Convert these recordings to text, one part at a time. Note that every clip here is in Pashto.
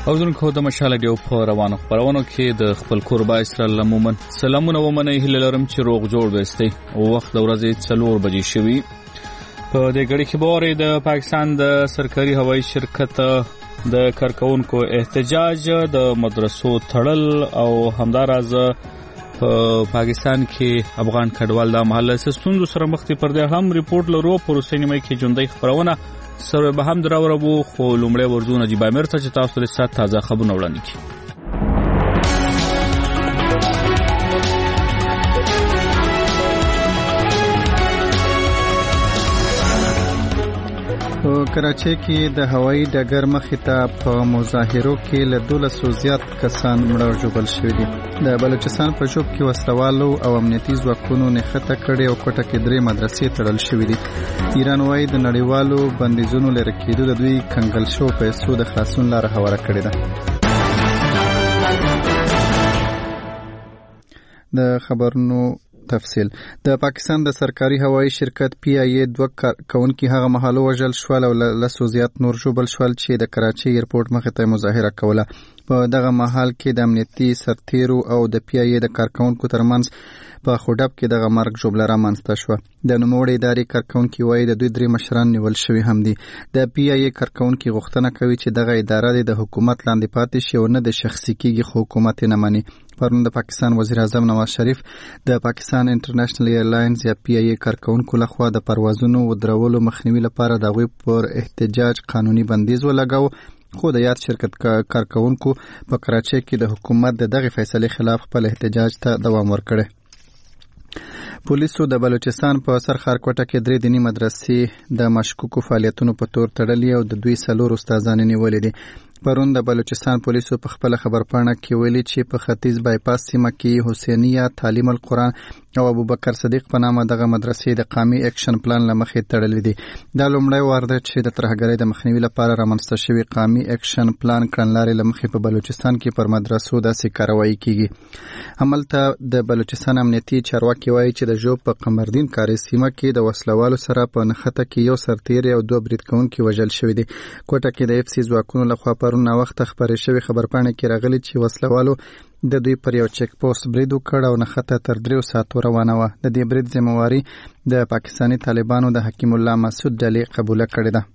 اوزونکو د مشاله دیو په روانو خبرونو کې د خپل قربا اسرائیل عموما سلامونه ومنه هله لرم چې روغ جوړ وستي او وخت د ورځې 4 بجې شوي په دې غړي کې بورې د پاکستان د سرکاري هوایي شرکت د کارکونکو احتجاج د مدرسو تړل او همداراز په پاکستان کې افغان کډوال د محله سستوندو سره مخ دي پر دې هم ریپورت لرو پر سینمای کې جوندۍ خبرونه سره به هم دراورو خو لومړی ورزونه جی بامر ته چې تاسو لري سات تازه خبرونه وړاندې کی په کراچۍ کې د هوایي ډګر مخې ته په مظاهرو کې له 200 زیات کسان مړه او ژوبل شوي دي. د بلوچستان په ژوب کې وسلوالو او امنیتي ځواکونو نښته کړې او کوټه کې 3 مدرسې تړل شوې دي. ایران وايي د نړیوالو بندیزونو لرې کېدو د دوی کنګل شو پیسو د خاصون لاره هواره کړې ده. د خبرونو تفصیل د پاکستان د سرکاري هوایي شرکت پی ای ای 2 کارکونکو هغه مهالو وژل شول او لسو زیات نور ژوبل شول چې د کراچۍ ایرپورټ مخې ته مظاهره کوله. په دغه مهال کې د امنیتي سرتیرو او د پی ای ای د کارکونکو ترمنځ په خوډب کې دغه مرګ ژوبله رامنځته شوه. د نوموړي ادارې کارکونکو وایي د دوی 3 مشران نیول شوي هم دي. د پی ای ای کارکونکو غوښتنه کوي چې دغه اداره د حکومت لاندې پاتې شي او نه د شخصي کېږي خو حکومت نه مني. پرون د پاکستان وزیر اعظم نواز شریف د پاکستان انټرنیشنل ایرلاینز یا پی ای ای کارکونکو لخوا د پروازونو ودرولو مخنیوي لپاره د غوي پر احتجاج قانوني بندیز ولګاو خو د یاد شرکت کارکونکو په کراچۍ کې د حکومت د دغه فیصلې خلاف خپل احتجاج ته دوام ورکړي. پولیسو د بلوچستان په سرخار کوټه کې 3 دینی مدرسې د مشکوکو فعالیتونو په تور تړلې او د دوی 4 استادان نیولې دي. پرون د بلوچستان پولیسو په خپل خبرپاڼه کې ویلي چې په ختیځ بایپاس سیمه کې حسینیه تعلیم القرآن او ابوبکر صدیق په نامه دغه مدرسې د قومي اکشن پلان لمخې تړلې دي. دا لومړی وار دی چې د ترهګرۍ د مخنیوي لپاره رامنځته شوی قومي اکشن پلان کړنلارې لمخې په بلوچستان کې پر مدرسو داسې کاروایی کیږي. هملته د بلوچستان امنیتي چارواکي وایي چې د ژوب په قمردین کاري سیمه کې د وسلوالو سره په نښته کې 1 سرتیر او 2 برید کوونکي وژل شوي دي. کوټه کې د اف سی ځواکونو لخوا پرون وخت خبرې شوی خبرپاڼه کې راغلي چې وسلوالو د دوی پر یو چیک پوسټ برید وکړ او نښته تر 3 ساعتو روانه وه. د دې برید ذمہواری د پاکستاني طالبانو د حکیم الله مسعود ډلې قبوله کړې ده.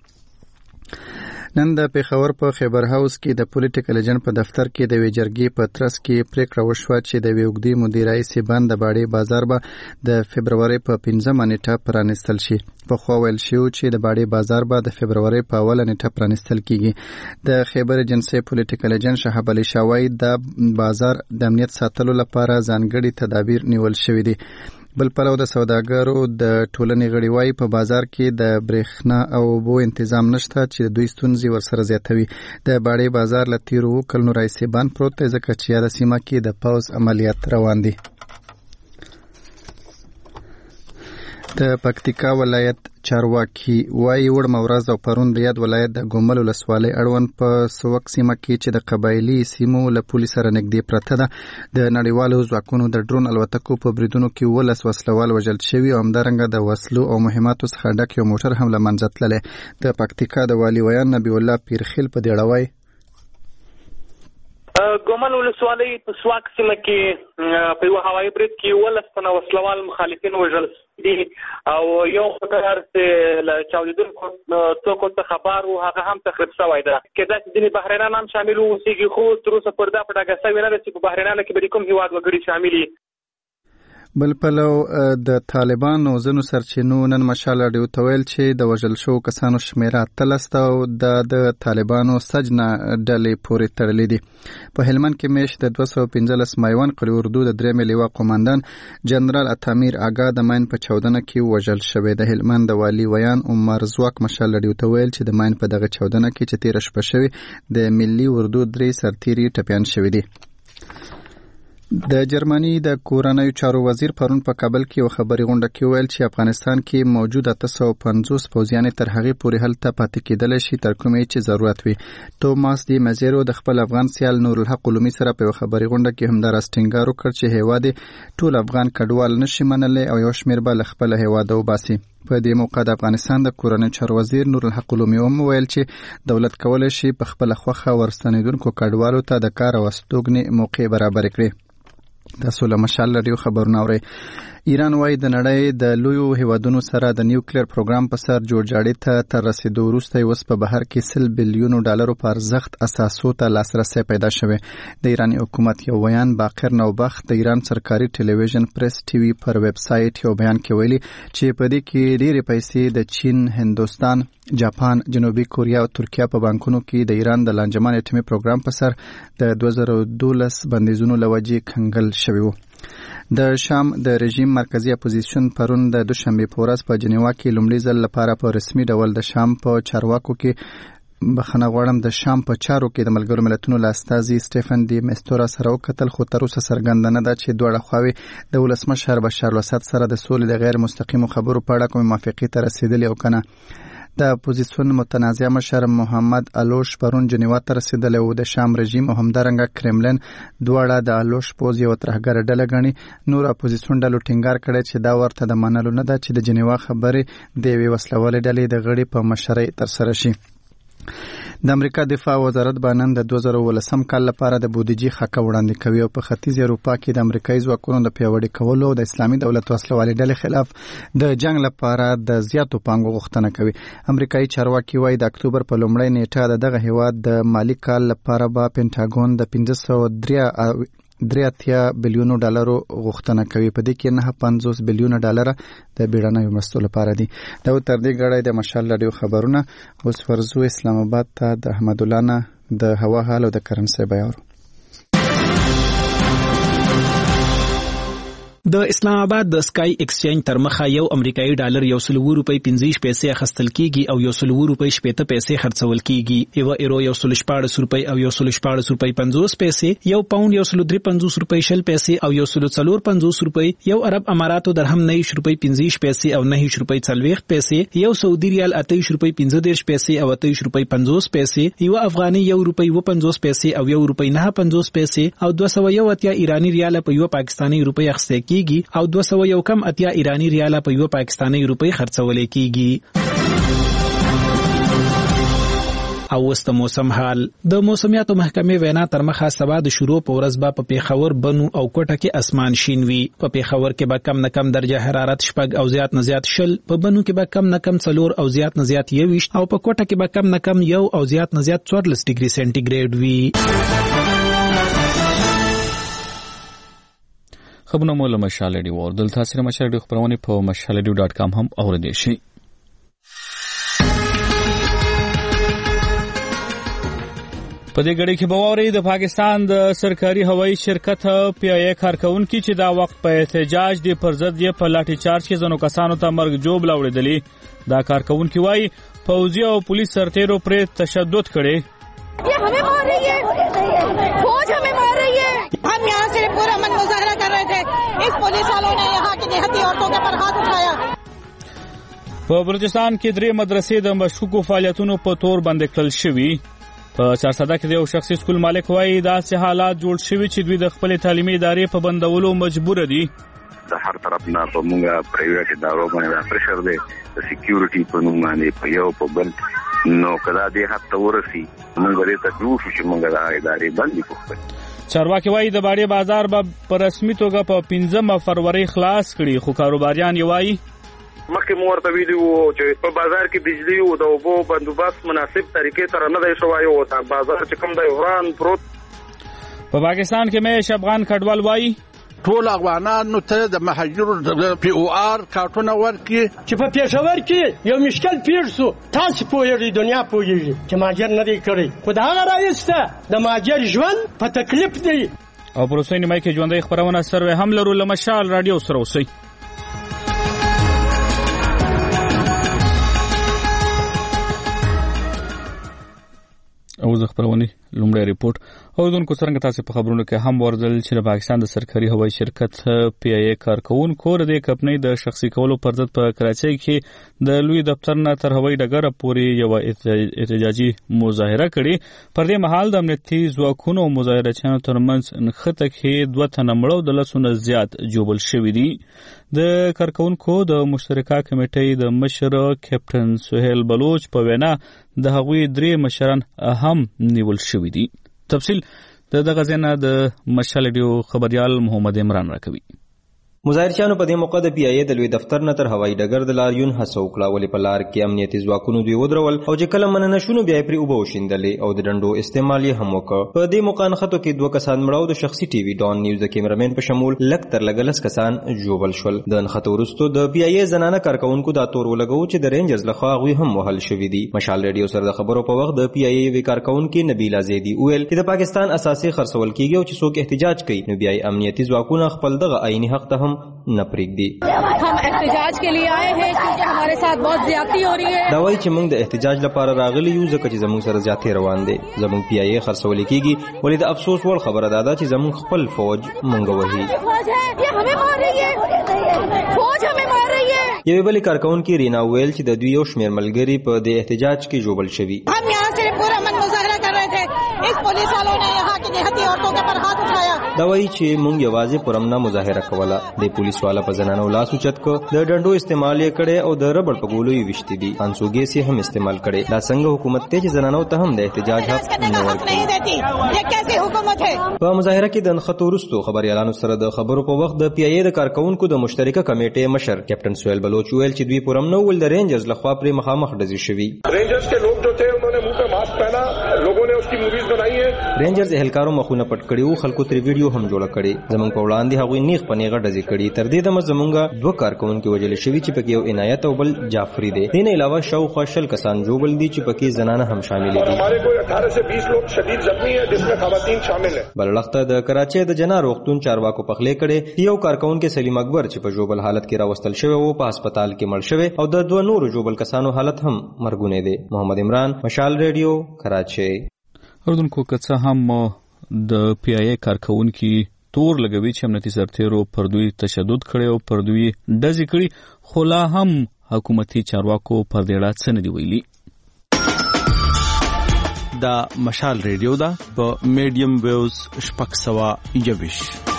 نن د پیښور په خیبر هاوس کې د پولیټیکل ایجنټ په دفتر کې د ویجرګي په ترڅ کې پریکړه وشوه چې د ویوګدي مدیرای سیبان د باړې بازار به د فبرवरी په 15 نیټه پرانستل شي. په خو ویل شو چې د باړې بازار به د فبرवरी په اوله نیټه پرانستل کیږي. د خیبر ایجنسي پولیټیکل ایجنټ شهاب علي شاوی د بازار د امنیت ساتلو لپاره ځانګړي تدابیر نیول شوي دي. بل پلو د سوداګرو د ټولنې غړي وایي په بازار کې د برېښنا او اوبو تنظیم نشته چې دوی ستونزې ورسره زیاتوي. د باړې بازار له تیرو کلونو راهیسې بند پروت دی ځکه چې یاده سیمه کې د پوځ عملیات روان دي. د پکتیکا ولایت چارواکي وایي وړمه ورځ او پرون د یاد ولایت د ګومل ولسوالۍ اړوند په سوک سیمه کې چې د قبایلي سیمو له پولیس سره نږدې پرته ده د نړیوالو ځواکونو د ډرون الوتکو په بریدونو کې 12 وسلوال وژل شوي او همدارنګه د وسلو او مهماتو څخه ډک یو موټر هم له منځه تللی. د پکتیکا د والي ویان نبی الله پیرخیل په دې اړه وایي ګومل ولسوالۍ په سواک سیمه کې په یو هوایي برید کې 12 تنه وسلوال مخالفین وژل دي او یو خطر چې له چاودیدونکو توکو څخه خبر او هغه هم تخریب شوی ده. کله چې ځینې بهرنیان هم شامل وو چې خو تر اوسه پر دا پټه غسوي نه چې په بهرنیانو کې به کوم هیواد وګړي شامل دي. بل پلو د طالبانو ځینو سرچینو نن مشال راډیو ته ویل چې د وژل شوو کسانو شمیره 13 او د طالبانو سجنه ډلې پورې تړلې دي. په هلمند کې میش د 215 مایوان قلی اردو د 3 لیوا قوماندان جنرال اتامیر آگا د ماین په 14 کې وژل شوی. د هلمند د والی ویان عمر زواک مشال راډیو ته ویل چې د ماین په دغه 14 کې چې 13 شپه شوی د ملي اردو 3 سرتیري ټپيان شوی دي. د جرمني د کورنیو چارو وزیر پرون په کابل کې یو خبري غونډه کې ویل چې افغانستان کې موجود 850 پوځیان تر هغې پورې هلته پاتې کېدل شي تر کومې چې ضرورت وي. توماس دی مزیرو د خپل افغان سیال نور الحق علومي سره په خبري غونډه کې هم دا راستنګار وکړ چې هیواد ټول افغان کډوال نشي منلای او یو شمېر به خپل هیواد وباسي. په دې موقع د افغانستان د کورنیو چارو وزیر نور الحق علومي هم ویل چې دولت کولای شي په خپل خوخه ورستنیدونکو کډوالو ته د کار او استوګنې موقع برابر کړي. تاسو له مشال رادیو خبرونه اورئ. ایران وايي د نړۍ د لویو هیوادونو سره د نیوکلیر پروګرام په سر جوړجاړي ته تر رسیدو وروسته اوس په بهر کې 100 بلیون ډالرو په ارزښت اساسو ته لاسرسي پیدا شوی. د ایران حکومت یو بیان باقر نوبخت د ایران سرکاري ټلویزیون پریس ټي وي پر ویب سټ یو بیان کې ویلي چې په دې کې ډېرې پیسې د چین، هندوستان، جاپان، جنوبي کوریا او ترکیه په بانکونو کې د ایران د لانجمن اټومي پروګرام په سر د 2012 بندیزونو لوجې کنګل شوی وو. د شام د رژیم مرکزی اپوزیشن پرون د دوشنبه په ورځ په جنیوا کې لومړي ځل لپاره په رسمي ډول د شام په چارواکو کې بخښنه غواړم د شام په چارو کې د ملګرو ملتونو له استازي سټيفن دی میستورا سره وکتل، خو تر اوسه څرګنده نه ده چې دواړه خواوې د ولسمشر بشار الاسد سره د سولې د غیر مستقیمو خبرو په اړه کومه موافقې ته رسیدلې او کنه. د اپوزیسیون متنازع مشر محمد الوش پرون جنیوا ته رسیدلی و. د شام رژیم او همدارنګه کرملن دواړه د الوش پوز یو ترهګره ډله ګڼي. نور اپوزیسیون ډلو ټینګار کړی چې دا ورته د منلو نه ده چې د جنیوا خبرې د یوې وسلوالې ډلې د غړي په مشرۍ ترسره شي. د امریکا دفاع وزارت باندې د 2018 کال لپاره د بودیجې خکه وړاندې کوي او په ختیځ اروپا کې د امریکایي ځواکونو د پیاوړي کولو او د اسلامي دولت وسلوالې ډلې خلاف د جنگ لپاره د زیاتو پانګو غوښتنه کوي. امریکایي چارواکي وايي د اکتوبر په لومړۍ نیټه دغه هیواد د مالی کال لپاره به پینټاګون د 583 بلیونو ډالرو غوښتنه کوي. په دې کې 950 بلیونه ډالر د بیړنیو مرستو لپاره دي. دا تر دې غړي د مشال رادیو خبرونه. اوس ورزو اسلام آباد ته د احمد الله نه د هوا حال او د کرنسي بیان. د اسلام آباد د سکای ایکسچینج تر مخه یو امریکایي ډالر 100 روپۍ 50 پیسې اخیستل کیږي او 100 روپۍ 70 پیسې خرڅول کیږي. یو ایرو 114 روپۍ او 114 روپۍ 50 پیسې، یو پاوند 153 روپۍ 60 پیسې او 154 روپۍ، یو عرب اماراتو درهم 9 روپۍ 50 پیسې او 9 روپۍ 40 پیسې، یو سعودي ریال 28 روپۍ 15 پیسې او 28 روپۍ 50 پیسې، یو افغاني 1 روپۍ 50 پیسې او 1 روپۍ 950 پیسې او 280 ایرانی ریال په یو پاکستانی روپۍ اخیستل کیږي او 280 ایرانی ریال په یو پاکستانی روپۍ خرڅول کیږي. او وست موسم حال. د موسمیاتو محکمې وینا تر مخه سبا د شروع په ورځ به په پیښور، بنو او کوټه کې اسمان شین وي. په پیښور کې به کم نه کم درجه حرارت 4 او زیات نه زیات 0، په بنو کې به کم نه کم 4 او زیات نه زیات 21 او په کوټه کې به کم نه کم 1 او زیات نه زیات 14 ډیګري سنټیګریډ وي. خبرونه مو له مشال رادیو او دلته سره مشال رادیو خبرونه په mashalradio.com هم اوریدئ شئ. په دې غړي کې بووري د پاکستان د سرکاري هوایي شرکت پی ای کارکونکو چې دا وخت په احتجاج دی پر ضد یې په لاټھی چارج کې ځنو کسانو ته مرګ جوړ لاوړېدلی. دا کارکونکو وايي فوجي او پولیس سرتیرو پر تشدد کړي. یہ ہمیں مار رہی ہے، فوج ہمیں مار رہی ہے. ہم یہاں سے پورا من مظاہرہ کر رہے تھے، اس پولیس والوں نے یہاں کی دیہاتی عورتوں کے پر ہاتھ اٹھایا. په بلوچستان کې 3 مدرسې د مشکوکو فعالیتونو په تور بند کړل شوې. په چارسده کې یو شخصي سکول مالک وايي دا سه حالات جوړ شوي چې دوی د خپل تعلیمي ادارې په بندولو مجبور دي. د هر طرف نه په موږ پرایویټ ادارو باندې پرشر دی، د سکیورټي په نوم باندې په یو په بل نو کله دې حتی ورسي موږ لري تکلیف چې موږ د ادارې باندې کوو. چارواکي وايي د باډي بازار په رسمي توګه په 15 فروری خلاص کړي، خو کاروباریان یې وايي مخکې مو ورته ویلي وو چې په بازار کې بجلی او د اوبو بندوبست مناسب طریقې سره نه دی شوی او دا بازار چې کوم دی وران پروت. په پاکستان کې مې افغان کډوال وايي ټول افغانانو ته د مهاجرو پی او آر کارتونه ورکړي چې په پېښور کې یو مشکل پیښ شو. تاسو پوهیږئ، دنیا پوهیږي چې مهاجر نه دی کړی، خو د هغه رئیس ته د مهاجر ژوند په تکلیف دی. او پروسې نیمای کې ژوندۍ خبرونه سروې هم لرو له مشال رادیو سره اوسئ. او زه خبرونه لومړی ریپورت. اوردونکو څنګه تاسو په خبرونو کې هم ورزل چې د پاکستان د سرکاري هوایي شرکت پی ای ای کارکونکو د کمپنۍ د شخصي کولو پر ضد په کراچۍ کې د لوی دفتر نه تر هوایي ډګر پورې یو احتجاجي مظاهره کړې. پر دې مهال د امنیتي ځواکونو او مظاهرچیانو ترمنځ نښته کې 2 تنه مړه او د 10 نه زیات ژوبل شوي دي. د کارکونکو د مشترکه کمیټې د مشر کیپټن سهیل بلوچ په وینا د هغوی 3 مشران هم نیول شوي دي. تفصیل دغه ځای نه د مشال ریډیو خبريال محمد عمران راکوي. مظاهرچیانو په دې موقع د پی ای ای د لوی دفتر نه تر هوایي ډګر د لاریون هڅه وکړه، ولې په لار کې امنیتي ځواکونو دوی ودرول او چې کله مننه شونو بیا یې پرې اوبه وشیندلې او د ډنډو استعمال یې هم وکړ. په دې موقع نښتو کې 2 کسان مړه او د شخصي ټي وي ډان نیوز د کیمرامین په شمول لږ تر لږه 10 کسان ژوبل شول. د نښتو وروسته د پی ای ای زنانه کارکونکو دا تور ولګو چې د رینجرز لخوا هغوی هم وهل شوي دي. مشال ریډیو سره د خبرو په وخت د پی ای ای وی کارکونکو نبیله زیدی ویل چې د پاکستان اساسي خرڅول کیږي او چې څوک احتجاج کوي نو بیا امنیتي ځواکونه خپل دغه عیني حق ته هم نه پرېږدي. हम एहतजाज के लिए आए हैं क्योंकि हमारे साथ बहुत ज्यादती हो रही है. دا وایي چې موږ د احتجاج لپاره راغلي یو ځکه چې زموږ سره زیاتې روان دي. زموږ پی ای ای خرڅول کیږي، ولې د افسوس وړ خبره ده چې زموږ خپل فوج موږ وهي. یوې بلې کارکونکي رینا ویل چې د دوی یو شمېر ملګري په دې احتجاج کې ژوبل شوي. हम यहाँ से पूरा मन मुजाहरा कर रहे थे, इस पुलिस वालों ने यहाँ की निहत्थी औरतों के पर हाथ उठाया. دا وایي چې موږ یوازې پرمنه مظاهره کوله. د پولیس والا په زنانو لاس اوچت کو، د ډنډو استعمال یې کړي او د ربړ په ګولو یې وشتي دي. انسوګې سي هم استعمال کړي. دا څنګه حکومت ته چې زنانو ته هم د احتجاج حق نه ورکړي؟ یہ کیسی حکومت ہے؟ په مظاهره کې د نښتو وروسته خبريالانو سره د خبرو په وخت د پی ای ای د کارکونکو د مشترکه کمیټې مشر کیپټن سهیل بلوچ ویل چې دوی پرمنه ول د رینجرز لخوا پرې مخامخ ډزې شوي. رینجرز के लोग जो थे उन्होंने मुंह पे मास्क पहना, लोगों ने उसकी मूवीज बनाई है. رینجرز اهلکارو مخونه پټ کړي او خلکو تر ویډیو هم جوړ کړي. زمونږ په وړاندې هغوی نیغ په نیغه ډزې کړي. تر دې دمه زمونږ 2 کارکونکو وژل شوي چې پکې یو عنایت او بل جعفری دی. دې نه علاوه شاوخوا 60 کسان ژوبل دي چې پکې زنانه هم شامل دي. हमारे कोई 18 से 20 लोग शदीद जख्मी हैं जिसमें खवातीन शामिल हैं. بلخته د کراچۍ د جنا روغتون چارواکو پخلې کړي. یو کارکونکو سلیم اکبر چې په ژوبل حالت کې راوستل شوی او په هسپتال کې مړ شوی او د 2 نورو ژوبل کسانو حالت هم مرګونه دي. محمد عمران، مشال ریډیو، کراچۍ. اردوونکو که څه هم د پی ای ای کارکونکو تور لګوي چې امنیتي سرتیرو پر دوی تشدد کړي او پر دوی ډزې کړي، خو لا هم حکومتي چارواکو پر دې اړه څه نه دي ویلي. دا مشال ریډیو ده په میډیم ویوز 621.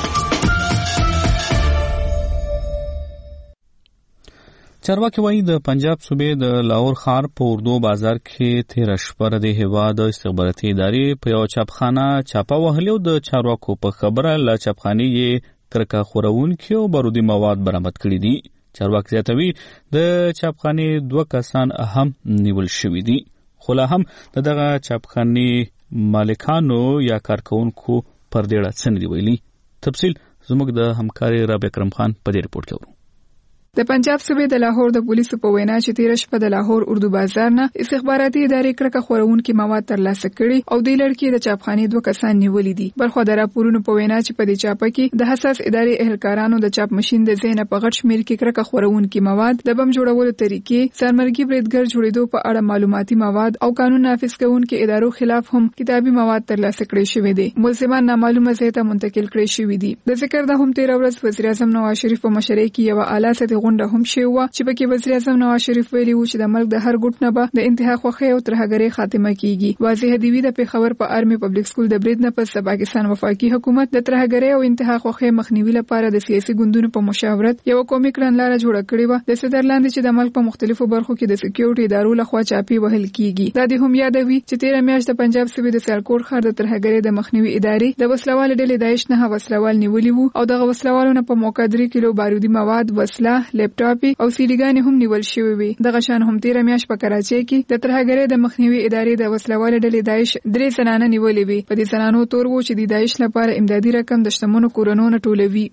چارواکي وایي د پنجاب صوبې د لاهور ښار په اردو بازار کې تېره شپه د هېواد استخباراتي ادارې په یو چاپخانه چاپه وهلې او د چارواکو په خبره له چاپخانې یې کرکه خورونکي او بارودي مواد برآمد کړي دي. چارواکي زیاتوي د چاپخانې 2 کسان هم نیول شوي دي، خو لا هم دغه چاپخانې مالکانو یا کارکونکو پر دې اړه څه نه دي ویلي. تفصیل زموږ د همکاري رابعه اکرم خان په دې ریپورت کې اورو. د پنجاب صوبې د لاهور د پولیسو په وینا چې تیر شپه د لاهور اردو بازار نه استخباراتي ادارې کرکه خورونکي مواد ترلاسه کړي او د لړکی د چاپخانې 2 کسان نیولې دي. برخو د راپورونو په وینا چې په دې چاپه کې د حساس ادارې اهلکارانو د چاپ ماشين د زینه په غټ شمیر کې کرکه خورونکي مواد، د بم جوړولو طریقې، سرمرګي بریدګر جوړېدو په اړه معلوماتي مواد او قانون نافذ کوونکي ادارو خلاف هم کتابي مواد ترلاسه کړي شوی دي. ملزمان نامعلومه ځای ته منتقل کړي شوی دي. د ذکر د هم تیر ورځ وزیر اعظم نواز شریف په مشرۍ کې یو اعلی سطحي غونډه هم شوه چې پکې وزیر اعظم نواز شریف ویلي و چې د ملک د هر ګوټ نه به د انتها خوخي او ترهګرۍ خاتمه کیږي. واضح دی د پیښور په آرمي پبلک سکول د برید نه پس پاکستان وفاقي حکومت د ترهګرۍ او انتها خوخي مخنیوي لپاره د سیاسي ګوندونو په مشاورت یو قومي کړنلاره جوړه کړې و. د سدرلاند چې د ملک په مختلفو برخو کې د سکیورټي ادارو لخوا چاپی وهل کیږي. دا د هم یادوي چې تیر میاشت د پنجاب صوبې د سیالکوټ ښار د ترهګرۍ د مخنیوي ادارې د وسلوال ډلې داعش نه وسلوال نیولي وو او دغه وسلوالونه په موقع 3 کیلو بارودي مواد، وسله، لپټاپ او سیډیګان هم نیول شوی وي. دغه شان هم تیر میاشت په کراچۍ کې د ترهګرۍ د مخنیوي ادارې د وسلوال ډلې داعش 3 زنانه نیولې وي. په دې زنانو تور وو چې د داعش لپاره امدادي رقم د شتمنو کورونو نه ټولوي.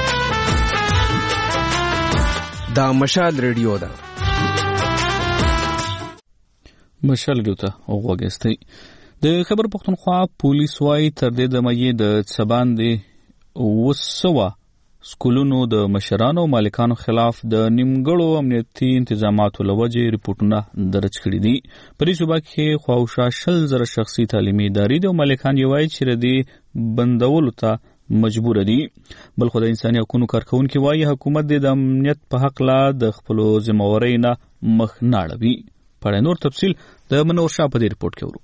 دا مشال ریډیو ده. مشال ریډیو ته وګورئ. د خبر پښتونخوا پولیس وايي تر دې دمه د سباندې وسوه سکولونو د مشرانو او مالکانو خلاف د نیمګړو امنیتي انتظاماتو لوجې ریپورتونه درج کړي دي. په دې صوبه کې خواوشا 100,000 شخصي تعلیمي ادارې د مالکان یې وایي چې ردي بندولو ته مجبور دي. بل خو د انساني حقوقو کارکونکو وایي حکومت د امنیت په حق لا د خپل ذمہوارۍ نه مخ نه اړوي. په نور تفصیل د منور شاه په دې ریپورت کې ورو.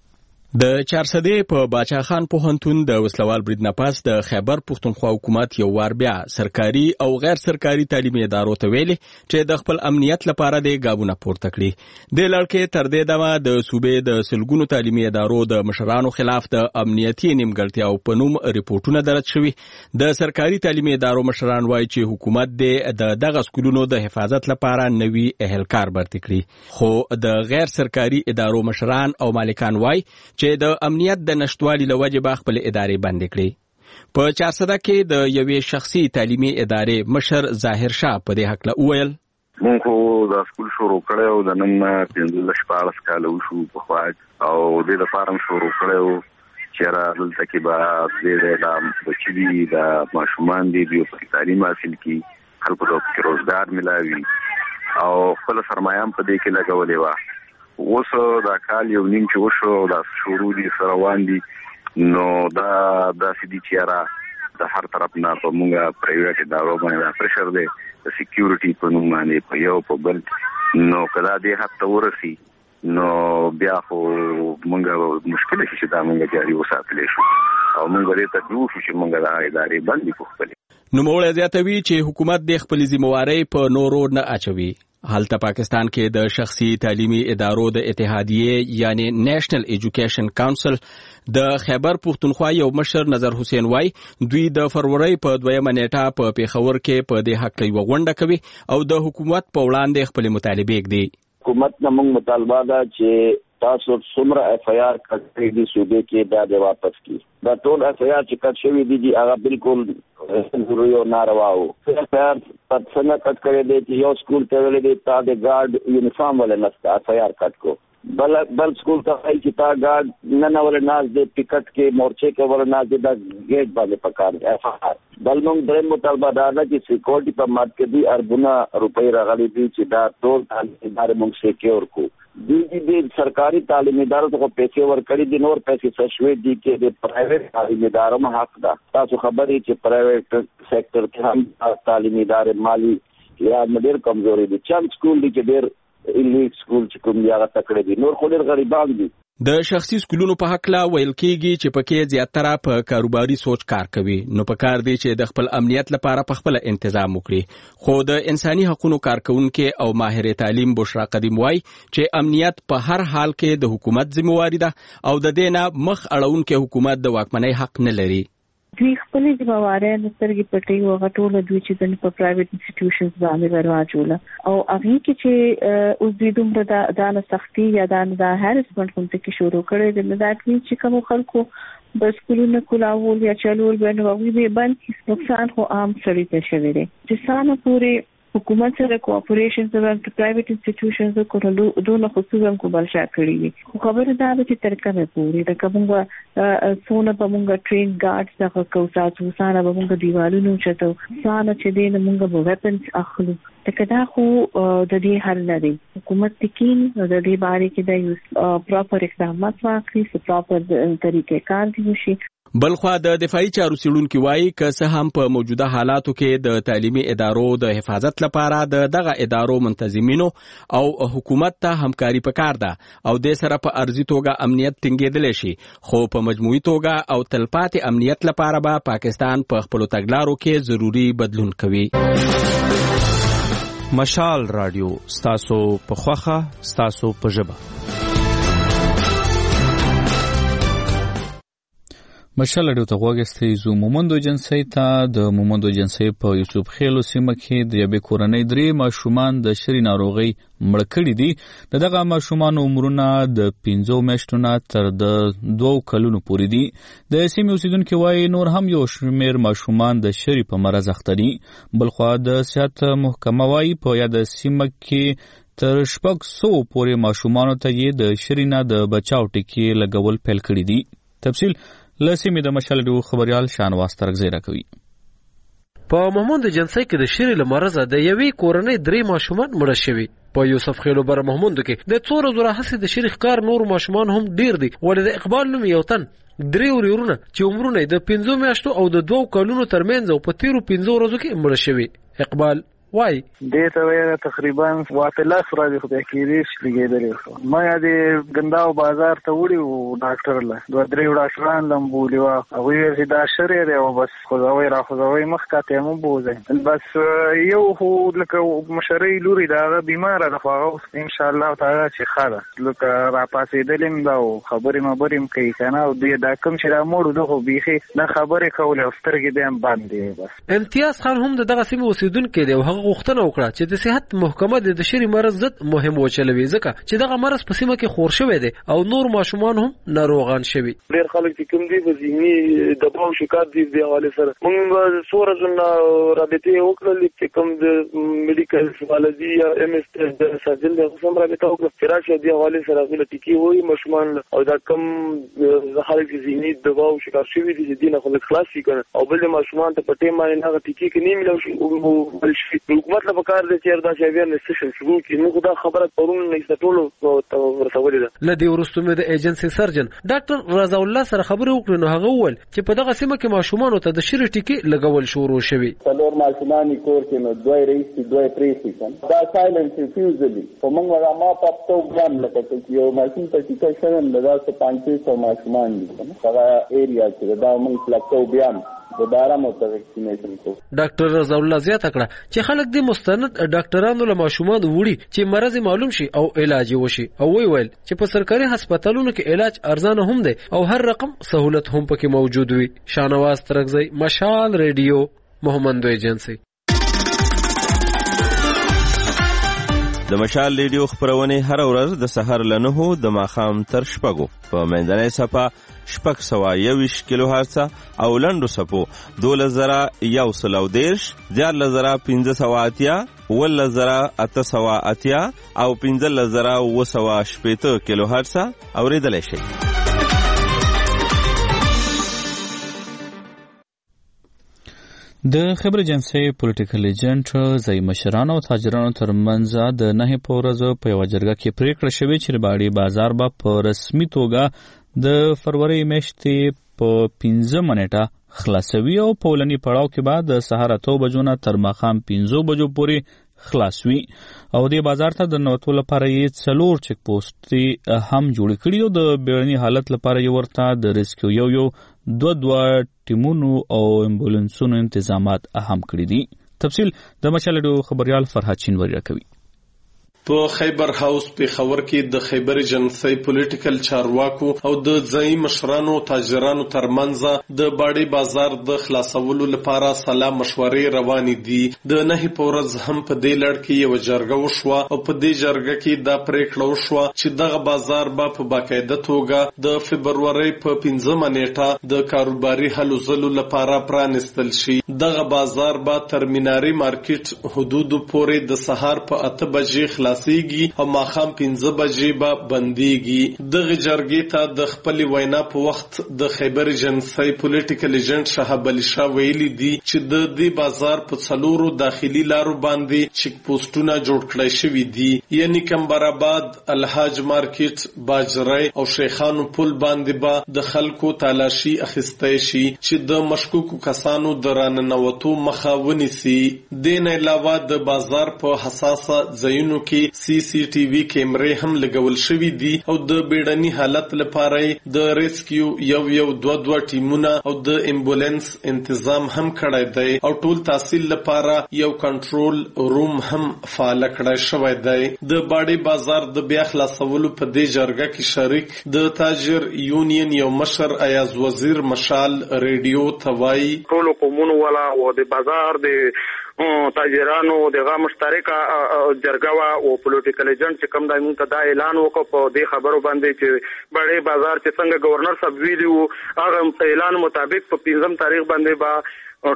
د چارسدې په باچا خان پوهنتون د وسلوال برید نه پس د خیبر پښتونخوا حکومت یو وار بیا سرکاري او غیر سرکاري تعلیمي ادارو ته ویلي چې د خپل امنیت لپاره د ګابونه پورته کړي. د لړکې تر دې دمه د صوبې د سلګونو تعلیمي ادارو د مشرانو خلاف د امنیتي نیمګړتیاو په نوم ریپورتونه درج شوي. د سرکاري تعلیمي ادارو مشران وایي چې حکومت د دغه سکولونو د حفاظت لپاره نوي اهلکار برتي کړي، خو د غیر سرکاري ادارو مشران او مالکان وایي چې د امنیت د نشټوالي لوجې به خپل ادارې بندې کړي. په چارسده کې د یوې شخصي تعلیمي ادارې مشر ظاهر شاه په دې حق له وویل مونږ خو د سکول شروع کړی او د نن 15 کاله وشو په خوا او د لپاره شروع کړی چې را دلته کې به د بچي دي د ماشومان دي په تعلیم حاصل کړي، خلکو ته روزګار ملاوي او خپل سرمایه په دې کې لګولې وه. اوس دا کال یو نیم چې وشو دا شروع دي سره روان دي، نو دا داسې دي چې را د هر طرف نه په موږ پرایویټ ادارو باندې پریشر دی د سکیورټي په نوم باندې په یو په بل، نو کله دې حد ته ورسي نو بیا خو موږ مشکل شي چې دا موږ جاري وساتلی شو او موږ دې ته جوړ شو چې موږ دا ادارې بندې کړو خپلې. نوموړی زیاتوي چې حکومت د خپلې ذمہوارۍ په نورو نه اچوي. حالته پاکستان کې د شخصي تعلیمي ادارو د اتحادیې یعنی نیشنل ایجوکیشن کونسل د خیبر پښتونخوا یو مشر نظر حسین وای دوی د فروری په 2 نیټه په پیښور کې په دې حق یو غونډه کوي او د حکومت په وړاندې خپل مطالبه کوي. حکومت نه موږ مطالبه ده چې تاسو څومره اف آی آر کړی دي صوبې کې دا د واپس کی. دا ټول اف آی آر چې کټ شوی دي هغه بالکل ضروري او ناروا وو. اف آی آر په څنګه کټ کړی دي چې یو سکول ته ویل دي تا د ګارد یونیفارم ولې نسته اف آی آر کټ کو بل سکول ته وایي چې تا ګارد نه ولې ناز دې ټیکټ کې مورچې کې ولې ناز دې دا گیټ باندې پکار دي اف آی آر. بل موږ درې مطالبه دا ده چې سکیورټي په مات کې دي اربونه روپۍ راغلي دي چې دا ټول ادارې موږ سکیور کو. د سرکاري تعلیمي ادارو ته پیسې ورکړي دي، نور پیسې سشوي دي کې د پرایویټ تعلیمي ادارو ما حق ده. تاسو خبرې چې پرایویټ سېکټر کې هم تعلیمي ادارې مالی یا ډېر کمزوري دي. چند سکول دي چې ډېر الیټ سکول چې کوم یا تکړه دي، نور خو ډېر غریبان دي. د شخصي سکولونو په حق لا ویل کېږي چې پکې زیاتره په کاروباري سوچ کار کوي، نو په کار دی چې د خپل امنیت لپاره په خپل تنظیم وکړي. خو د انساني حقوقو کارکونکو او ماهر تعلیم بشرا قدیم وای چې امنیت په هر حال کې د حکومت ذمہواری ده او د دې نه مخ اړونکو حکومت د واکمنۍ حق نه لري. دوی خپل ذمہواری د سترګې پټي او غټول دوی چې د پرایویټ انسټیټیوشنز باندې ورواچول او هغه کې چې اوس دوی دومره د سختي یا د هرسمنت کوم څه شروع کړي د مداخلې چې کوم خلکو بس کولونه کولاول یا چلول باندې وغوي به باندې نقصان خو عام سړي ته شوی دی چې سانه پوری حکومت سره کوآپریشن سره پرایویټ انسټیټیوشنز کولو دونه خصوصا کومل شاکړي دي. خو خبره دا ده چې ترکه پوری د کومه سونه په مونږه ټرین ګارډز دغه کوساتو سانه په مونږه دیوالونو چته سانه چې دین مونږه به ویپنز اخلو تکدا خو د دې حل نه دی. حکومت تکین د دې باره کې د پراپر اقدامات واخلي، پراپر طریقې کار دي شي. بلخوا د دفاعي چارو څېړونکو وایي که څه هم په موجوده حالاتو کې د تعلیمي ادارو د حفاظت لپاره دغه ادارو منتظمینو او حکومت ته همکاري پکار ده او د سره په ارزي توګه امنیت ټینګېدلی شي، خو په مجموعي توګه او تلپاتې امنیت لپاره به پاکستان په خپلو تګلارو کې ضروري بدلون کوي. مشال رادیو ستاسو په خوخه ستاسو په ژبه. مشال رادیو ته غوږ استئ. مومندو جنسي ته د مومندو جنسي په یوسف خیلو سیمه کې د یوې کورنۍ 3 ماشومان د شری ناروغي مړ کړي دي. دغه ماشومان عمرونه د 15 میاشتو نه تر د 2 کلونو پورې دي. د سیمې اوسیدونکو وایي نور هم یو شمېر ماشومان د شری په مرض اخته دي. بلخوا د صحت محکمه وایي په یاد سیمه کې تر 600 پورې ماشومانو ته یې د شری نه د بچاو ټکی لګول پیل کړي دي. تفصیل لسیمې د مشال ډیو خبريال شانواز ترغزیرا کوي. په محمود جنسي کې د شری لمرزه د یوې کورنۍ 3 ماشومان مړه شوي. په یوسف خیلو بر محمود کې د 4 زره هڅې د شری ښکار نور ماشومان هم ډیر دي. ولې د اقبال نوم یو تن 3 ورونه چې عمرونه د 15 میاشتو او د 2 کلونو ترمنځ په 15 ورځو کې مړه شوي. اقبال وای دې ته وایي تقریبا 18 ورځې خو د کېریش لګېدلې. ما د ګنداو بازار ته وړي او ډاکټر له 2-3 ډاکټران لمبولي وا او یې دا شری دی او بس خوځوي را خوځوي مخ کاته مو بوزي. بس یو خو لکه مشري لوري دا بیمار ده خو ان شاء الله تعالی چې خاله لکه را پاسېدلم دا خبرې مبرم کوي کنه او دې دا کوم چې را موړو دغه بيخي دا خبرې کول او سترګې دې هم باندې. بس امتیاز خان هم دغه سیمه اوسیدونکو دی او غوښتنه وکړه چې د صحت محکمه د شری مرض ضد مهم وچلوي ځکه چې دغه مرض په سیمه کې خور شوی دی او نور ماشومان هم ناروغان شوي. ډېر خلک چې کوم دي په ذهني دباو شکایت دي د حواله سره موږ سورزونه رابطه وکړلې چې کوم د میډیکل سوالدي یا ام اس د سجل د قسم رابطه وکړه چې راشه د حواله سره غوښتل ټکی وي ماشومان او دا کوم خلک چې ذهني دباو شکایت شوی دي چې دینه خلک خلاص کړي او بل ماشومان ته پټه معنی نه ټکی کې نه ملو شي. حکومت له پکار دي چې دا شایویر نشي شروع کی نو دا خبره پرون نه ټولو ورسولې ده. لدی ورستمه د ایجنسی سرجن ډاکټر رضا الله سره خبرې وکړې نو هغه ول چې په دغه سیمه کې ماشومان ته د شری ټکی لګول شروع شوي. څلور ماشومان کور کې نو دوی رئیس دوی پریسیکن دا سایلنت ریفیوزلی په موږ ما پاتو ګرام لکه یو ماشوم ته چې څنګه دغه 500 ماشومان دي هغه ایریا چې دا موږ پلاکو بیان دوباره وکسینیشن کو. ډاکټر رضا الله زیاته کړه چې خلک د مستند ډاکټرانو له ماشومان وړي چې مرض معلوم شي او علاج وشي او ویل چې په سرکاري هسپتالونو کې علاج ارزانه هم دی او هر رقم سہولت هم پکې موجود وي. شانواز ترغزی مشال ریډیو محمد ایجنسی. د مشال ریډیو خبرونه هر ورځ د سحر له 9 د ماښام تر 6 په منځنۍ صفه 621 کیلو هرتز او لنډو صفو 2110 1580 1880 او 15980 کیلو هرتز اوریدل شي. د خبر جنسي پولیټیکل ایجنټ ځای مشرانو او تاجرانو ترمنځ د 9 پورزو په یو جرګه کې پریکړه شوې چې باړي بازار به په رسمي توګه د فروری میاشتې په 15 منټه خلاصوي او په ولني پړاو کې بعد د سهار 8 بجو نه تر ماښام 5 بجو پورې خلاص وي او د بازار ته د نوتو لپاره یې 4 چک پوسټ هم جوړ کړي او د بیړني حالت لپاره یې ورته د ریسکیو یو دوه ټیمونو او امبولانسونو تنظیمات اهم کړی دي. تفصیل د مشالډو خبريال فرحات چینوري کوي. په خیبر هاوس په خبر کې د خیبر جنسي پولیټیکل چارواکو او د ځای مشرانو تاجرانو ترمنځ د باړي بازار د خلاصولو لپاره سلا مشورې روانې دي. د 9 پورز هم په دې لړ کې یو جرګه وشوه او په دې جرګه کې دا پریکړه وشوه چې دغه بازار به په باقاعده توګه د فبرवरी په 15 منېټه د کاروباري هلو ځلو لپاره پرانستل شي. دغه بازار به ترمیناري مارکیټ حدود پورې د سهار په 8 بجې او ماخام 15 بجې به بنديږي. دغه جرګې ته د خپل وینا په وخت د خیبر جنسي پولیټیکل ایجنټ شهاب علي شاه ویلي دي چې د دې بازار په څلورو داخلي لارو باندې چک پوسټونه جوړ کړای شوي دي، یعنی کمبرآباد، الحاج مارکیټ، باجرای او شیخانو پل باندې به د خلکو تالاشي اخیستای شي چې د مشکوکو کسانو د راننوتو مخه ونیسي. دین علاوه د بازار په حساسه ځایونو کې سی سی ټي وی کیمرې هم لګول شوې دي او د بیړني حالت لپاره د ریسکیو یو دوه ټیمونه او د امبولانس تنظیم هم کړی دی او ټول تحصیل لپاره یو کنټرول روم هم فعال کړی شوی دی. د باړي بازار د بیا خلاصولو په دې جرګه کې شریک د تاجر یونین یو مشر ایاز وزیر مشال ریډیو توای ټول قومونو والا او د بازار د تاجرانو دغه مشترکه جرګه او پولیټیکل ایجنټ چې کوم دایمون ته دا اعلان وکړ په دې خبرو باندې چې باړي بازار چې څنګه گورنر صاحب ویلو هغه اعلان مطابق په 15 تاریخ باندې با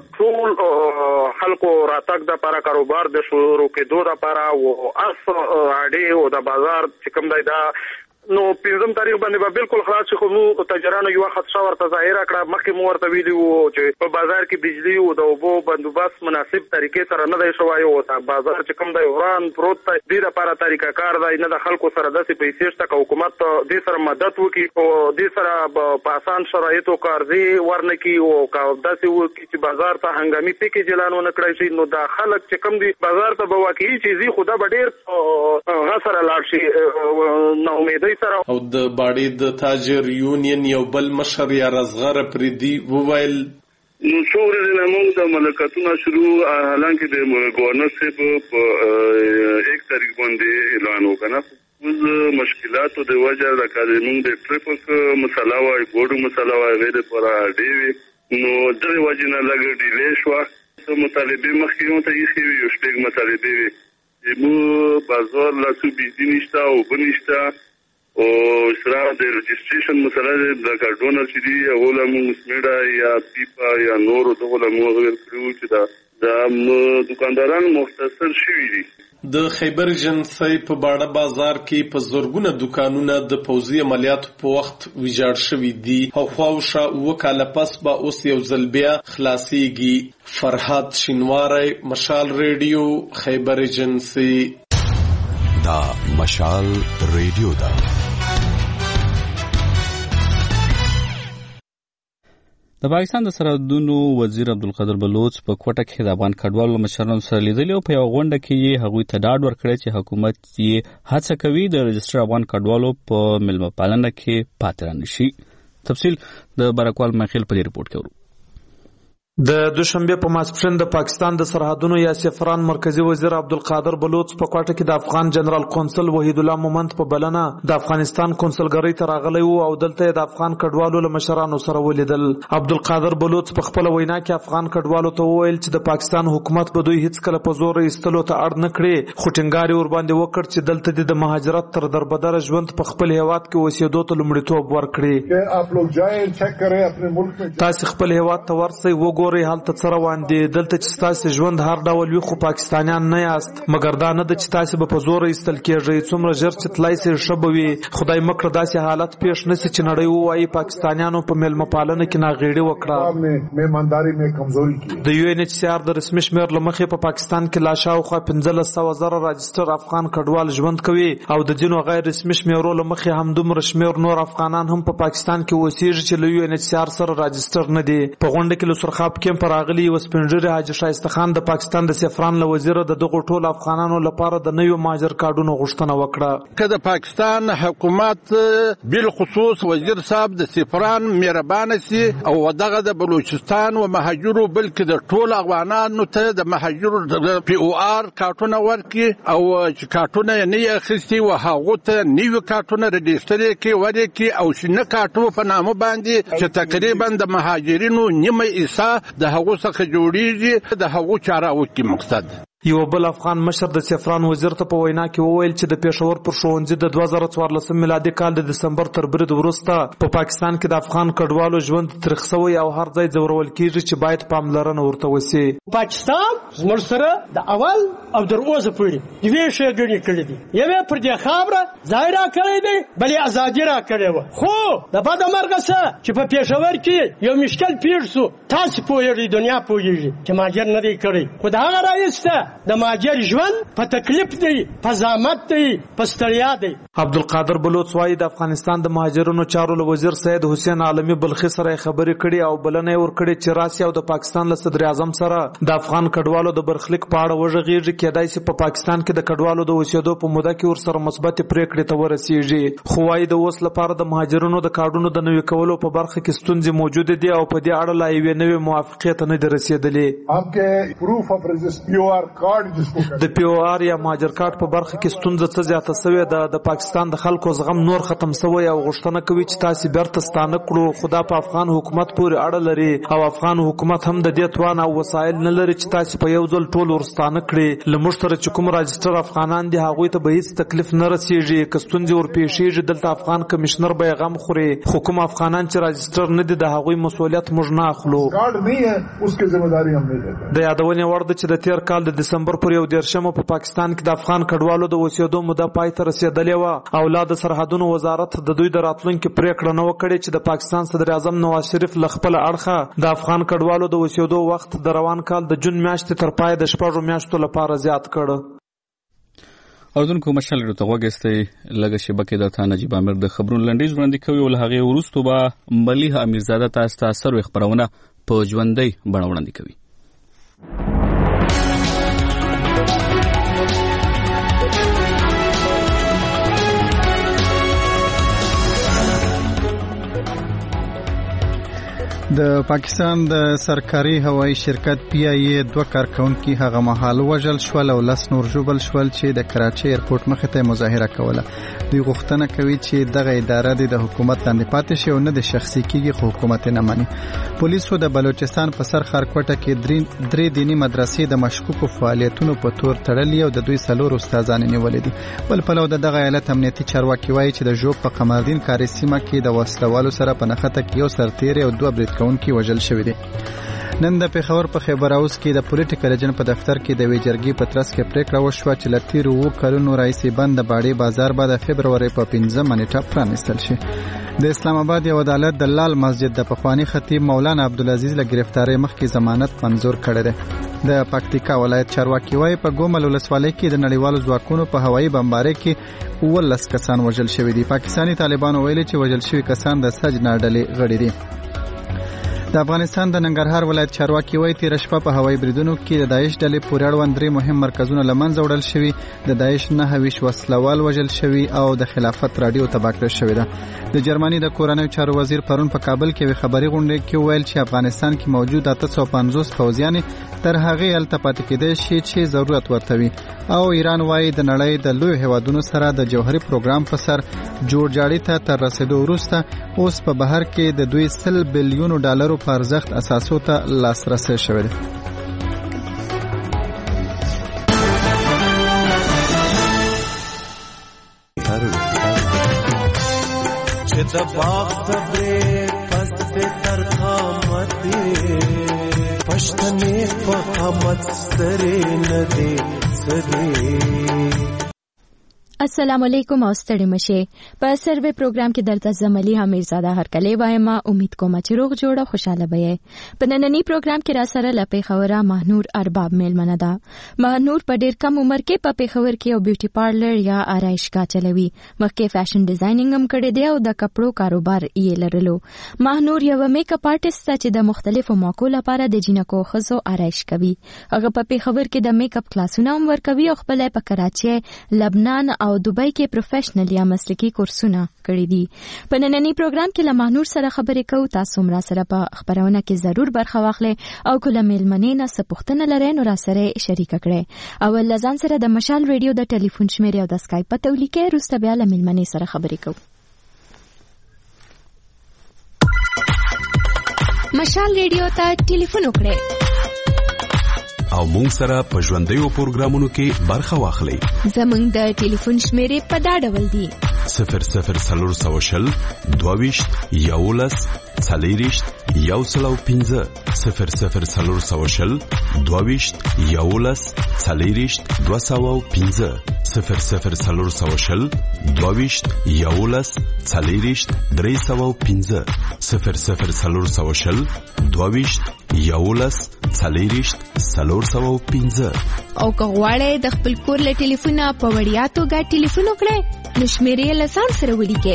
ټول خلکو راتګ د لپاره کاروبار د شروع کېدو لپاره او اس اړې او د بازار چې کوم دا نو 15 تاریخ باندې به بالکل خلاص خو نو تاجرانو یو خدشه ورته ظاهره کړه مخکې مو ورته ویلي وو چې په بازار کې بجلی او د اوبو بندوبست مناسب طریقې سره نه دی شوی او بازار چې کوم دی وران پروت دی د لپاره طریقه کار دی نه د خلکو سره داسې پیسې شته چې حکومت دې سره مدد وکړي او دې سره په آسان شرایطو قرضې ورنکړي او داسې وکړي چې بازار ته هنګامي پیکیج اعلان ونه کړی شي نو دا خلک چې کوم دي بازار ته به واقعي چیزي خدا به ډېر غسره لاړ شي نو امیدي او د باډي د تاجر یونین یو بل مشر یا رزغره پریدي وویل نو څو ورځې نه موږ د ملکاتونو شروع حالانکه د گورنر صاحب په 1 تاریخ باندې اعلان وکړ اوس مشکلاتو د وجه د قانون د ټریفیک مسله وای بورډ مسله وای غیر پر اړې نو د وجه نه لګ ډیلی شو مطالبه مخکې ته یې خو یو شپږ مطالبه مو بازار لا سو بيزي نشتا او بنشتا او سره د رجسټریشن مسله د کارډونر چې دی اوله موږ سمیډا یا پیپا یا نورو دغه موږ ورکړو چې دا دکانداران مختصر شوي دي د خیبر جنسي په باړه بازار کې په زورګونه دکانونه د پوځي عملیاتو په وخت ویجاړ شوي دي او خواوشا وکاله پس به اوس یو ځل بیا خلاصيږي فرحات شینواری مشال ریډیو خیبر جنسي دا مشال ریډیو دا د پاکستان د سرحدونو وزیر عبدالقادر بلوچ په کوټه کې د افغان کډوالو مشرانو سره لیدلی او په یو غونډه کې یې هغوی ته ډاډ ورکړی چې حکومت یې هڅه کوي د رجسټر افغان کډوالو په میلمه پالنه کې پاتې رانشي. تفصیل د برکوال مخیل په ریپورت کې ورو. د دوشنبه په ماسپښین د پاکستان د سرحدونو یا سفران مرکزی وزیر عبدالقادر بلوچ په کوټه کې د افغان جنرال قونسل وحید الله مومند په بلنه د افغانستان قونسلګری ته راغلی وو او دلته د افغان کډوالو له مشرانو سره ولیدل. عبدالقادر بلوچ په خپل وینا کې افغان کډوالو ته وویل چې د پاکستان حکومت به دوی هیڅ کله په زور ایستلو ته اړ نه کړي خو ټینګار ور باندې وکړ چې دلته د مهاجرت تر دربدره ژوند په خپل هیواد کې اوسېدو ته لومړیتوب ورکړي. تاسو خپل هیواد ته ورسئ وګورئ هلته څه دي دلته چې تاسو ژوند هر ډول وي خو پاکستانیان نه یاست مګر دا نه د چې تاسو به په زور ایستل کېږئ څومره ژر چې تلای سي شبوي خدای مکړه داسې حالت پیښ نشي چې نړۍ وایي پاکستانیانو په میلمه پالنه کې ناغېړي وکړه. میمانداري مې کمزوري کی د یو ان ایچ سی آر د رسمي شمېر لمخې په پاکستان کې لا شاوخوا 15,000 راجستر افغان کډوال ژوند کوي او د ځینو غیر رسمي شمېرو لمخې هم دومره شمېر نور افغانان هم په پاکستان کې اوسېږي چې له یو ان ایچ سی آر سره راجستر نه دي. په غونډه کې له سرخاب کیمپ راغلي وسپنجری حاجی شایسته خان د پاکستان د سفران له وزیر د دغه ټول افغانانو لپاره د نویو مهاجر کارډونو غوښتنه وکړه. که د پاکستان حکومت بالخصوص وزیر صاحب د سفران مهربان سي او دغه د بلوچستان او مهاجرو بلکې د ټول افغانانو ته د مهاجرو د پی او آر کارټونه ورکړي او چې کارټونه نه اخیستي او هغه ته نیو کارټونه رجستر کې ورکړي او شنه کارټو په نامه باندې چې تقریبا د مهاجرینو نیمه حصہ د هغه څخه جوړیږي د هغو چاره وکړي مقصد. یو بل افغان مشر د سفران وزیر ته په وینا کې وویل چې د پېښور پر ښوونځي د 2014 میلادي کال د دسمبر تر برید وروسته په پاکستان کې د افغان کډوالو ژوند ترخ شوی او هر ځای ځورول کېږي چې باید پاملرنه ورته وشي. پاکستان زموږ سره د اول او در اوسه پورې دوی ښېګڼې کړې دي یوې پر دې خاوره ځای راکړی دی بلې ازادي راکړې وه خو د بده مرغه څه چې په پېښور کې یو مشکل پېښ شو تاسې پوهېږئ دنیا پوهېږي چې مهاجر نه دی کړی خو د هغه رئیس ته د مهاجر ژوند په تکلیف دی په زحمت دی په ستړیا دی. عبدالقادر بلوچ وايي د افغانستان د مهاجرونو چارو له وزیر سید حسین عالمي بلخي سره خبرې کړي او بلنه یې ورکړې چې راسي او د پاکستان له صدر اعظم سره د افغان کډوالو د برخلیک په اړه وغږیږي کېدای شي په پاکستان کې د کډوالو د اوسېدو په موده کې ورسره مثبت پریکړې ته ورسیږي. خو وايي د اوس لپاره د مهاجرونو د کارډونو د نوي کولو په برخه کې ستونزې موجود دي او په دې اړه لا یوې نوې موافقې ته نه دي رسېدلې. د پی او آر یا مهاجر کارت په برخه کې ستونزه څه زیاته شوې ده. د پاکستان د خلکو زغم نور ختم شوی او غوښتنه کوي چې تاسو بیرته ستانه کړو خدا په افغان حکومت پورې اړه لري او افغان حکومت هم د دې توان او وسایل نه لري چې تاسو په یو ځل ټول ورستانه کړي. لمر سره چې کوم راجستر افغانان دي هغه ته به هیڅ تکلیف نه رسیږي که ستونزې ورپېښېږي دلته افغان کمشنر به غم خوري خو کوم افغانان چې راجستر نه دي د هغوی مسؤلیت موږ نه اخلو. د یادونې وړ ده چې د تیر کال د دسمبر پر 1 په پاکستان کې د افغان کډوالو د اوسېدو موده پای ته رسیدلې و او د سرحدونو وزارت د دوی د راتلونکو پریکړه نه وکړي چې د پاکستان صدر اعظم نواز شریف ل خپل اړخه د افغان کډوالو د اوسېدو وخت د روان کال د جون میاشتې تر پای د 6 میاشتو لپاره زیات کړ. اردوونکو مشال ته وګستې لږه شبکې د نجیب امیر د خبرونو لنډیز وړاندې کوي او له هغې وروسته به ملیحه امیرزاده تاسو ته سروي خبرونه په ژوندۍ بڼه وړاندې کوي. د پاکستان د سرکاري هوایي شرکت پی آی ای 2 کارکونکي هغه مهال وژل شول او لس نور ژوبل شول چې د کراچۍ ایرپورټ مخې ته مظاهره کوله. دوی غوښتنه کوي چې دغه اداره د حکومت لاندې پاتې شي او نه د شخصي کېږي خو حکومت نه مني. پولیسو د بلوچستان په سر خارکوټه کې درې دینی مدرسې د مشکوکو فعالیتونو په تور تړلې او د دوی 4 استادان نیولې دي. بل پلو دغه ایالت امنیتي چارواکي وایي چې د ژوب په قمردین کاري سیمه کې د وسلوالو سره په نښته کې یو سرتیر او 2 برید کوونکي وژل شوي دي. نن د پیښور په خیبر هاوس کې د پولیټیکل ایجنټ په دفتر کې د ویجرګي په ترڅ کې پریکړه وشوه چې له تیرو 2 کلونو راهیسې بند باړې بازار به د فبروري په 15 نیټه پرانیستل شي. د اسلام آباد یو عدالت د لال مسجد د پخوانی خطیب مولانا عبدالعزیز له گرفتاری مخکې ضمانت منظور کړی دی. د پکتیکا ولایت چارواکي وایي په ګومل ولسوالۍ کې د نړیوالو ځواکونو په هوایي بمبارۍ کې 19 کسان وژل شوي دي. پاکستاني طالبانو ویلي چې وژل شوي کسان د سجنا ډلې غړي دي. د افغانستان د ننګرهار ولایت چارواکي وایي تیر شپه په هوایي بریدونو کې د داعش ډلې پورې اړوند 3 مهم مرکزونه له منځه وړل شوي. د داعش 9 وسلوال وژل شوي او د خلافت رادیو تباه کړل شوې ده. د جرمني د کورنیو چارو وزیر پرون په کابل کې خبري غونډه کې ویل چې افغانستان کې موجود 850 پوځیان تر هغه ال تپات کېدای شي چې ضرورت ورته وي. او ایران وایي د نړۍ د لوی هیوادونو سره د جوهري پروګرام په سر جوړجاړي ته تر رسیدو وروسته اوس په بهر کې د دوی 100 بلیون ډالرو په ارزښت اساسو ته لاسرسي شوی دی. چې د باغ صبرې پس د ترخامت پښتنې په حمد سترې نه دي سدي. السلام علیکم او ستړي مشه. په سروې پروګرام کې درته زملي امیرزاده هرکلی وایم. امید کوم چې روغ جوړ او خوشاله به. په نننی پروګرام کې را سره لپې خبره ماهنور ارباب میلمنه ده. ماهنور په ډیر کم عمر کې په پیښور کې یو بیوټي پارلر یا آرایشګاه چلوي. مخکې فیشن ډیزاینینګ هم کړی دی او د کپړو کاروبار یې لرلو. ماهنور یو میک اپ آرټیست چې د مختلفو موکو لپاره د جنکو خزو آرایش کوي. هغه په پیښور کې د میک اپ کلاسونه هم ورکوي او خپل په کراچي، لبنان او دوبۍ کې پروفیشنل یا مسلکي کورسونه کړی دي. په نننی پروګرام کې له ماهنور سره خبرې کوو. تاسو هم را سره په خبرونه کې ضرور برخه واخلئ او کله میلمنې نه څه پوښتنه لرئ نو را سره شریکه کړئ. اول ځان سره د مشال ریډیو د ټلیفون شمیرې او د اسکایپ پته ولیکئ. وروسته بیا له میلمنې سره خبرې کوو. مشال ریډیو ته ټلیفون وکړئ او مونږ سره په ژوندیو پروګرامونو کې برخه واخلئ. زمونږ د ټلیفون شمیرې په دا ډول دي: 00 22 11 40 105 00 22 11 40 205 00 22 11 40 305 00 22 11 40 305. او که غواړئ د خپل کور له ټلیفونه په وړیا توګه ټلیفون وکړئ نو شمیرې له ځان سره ولیکئ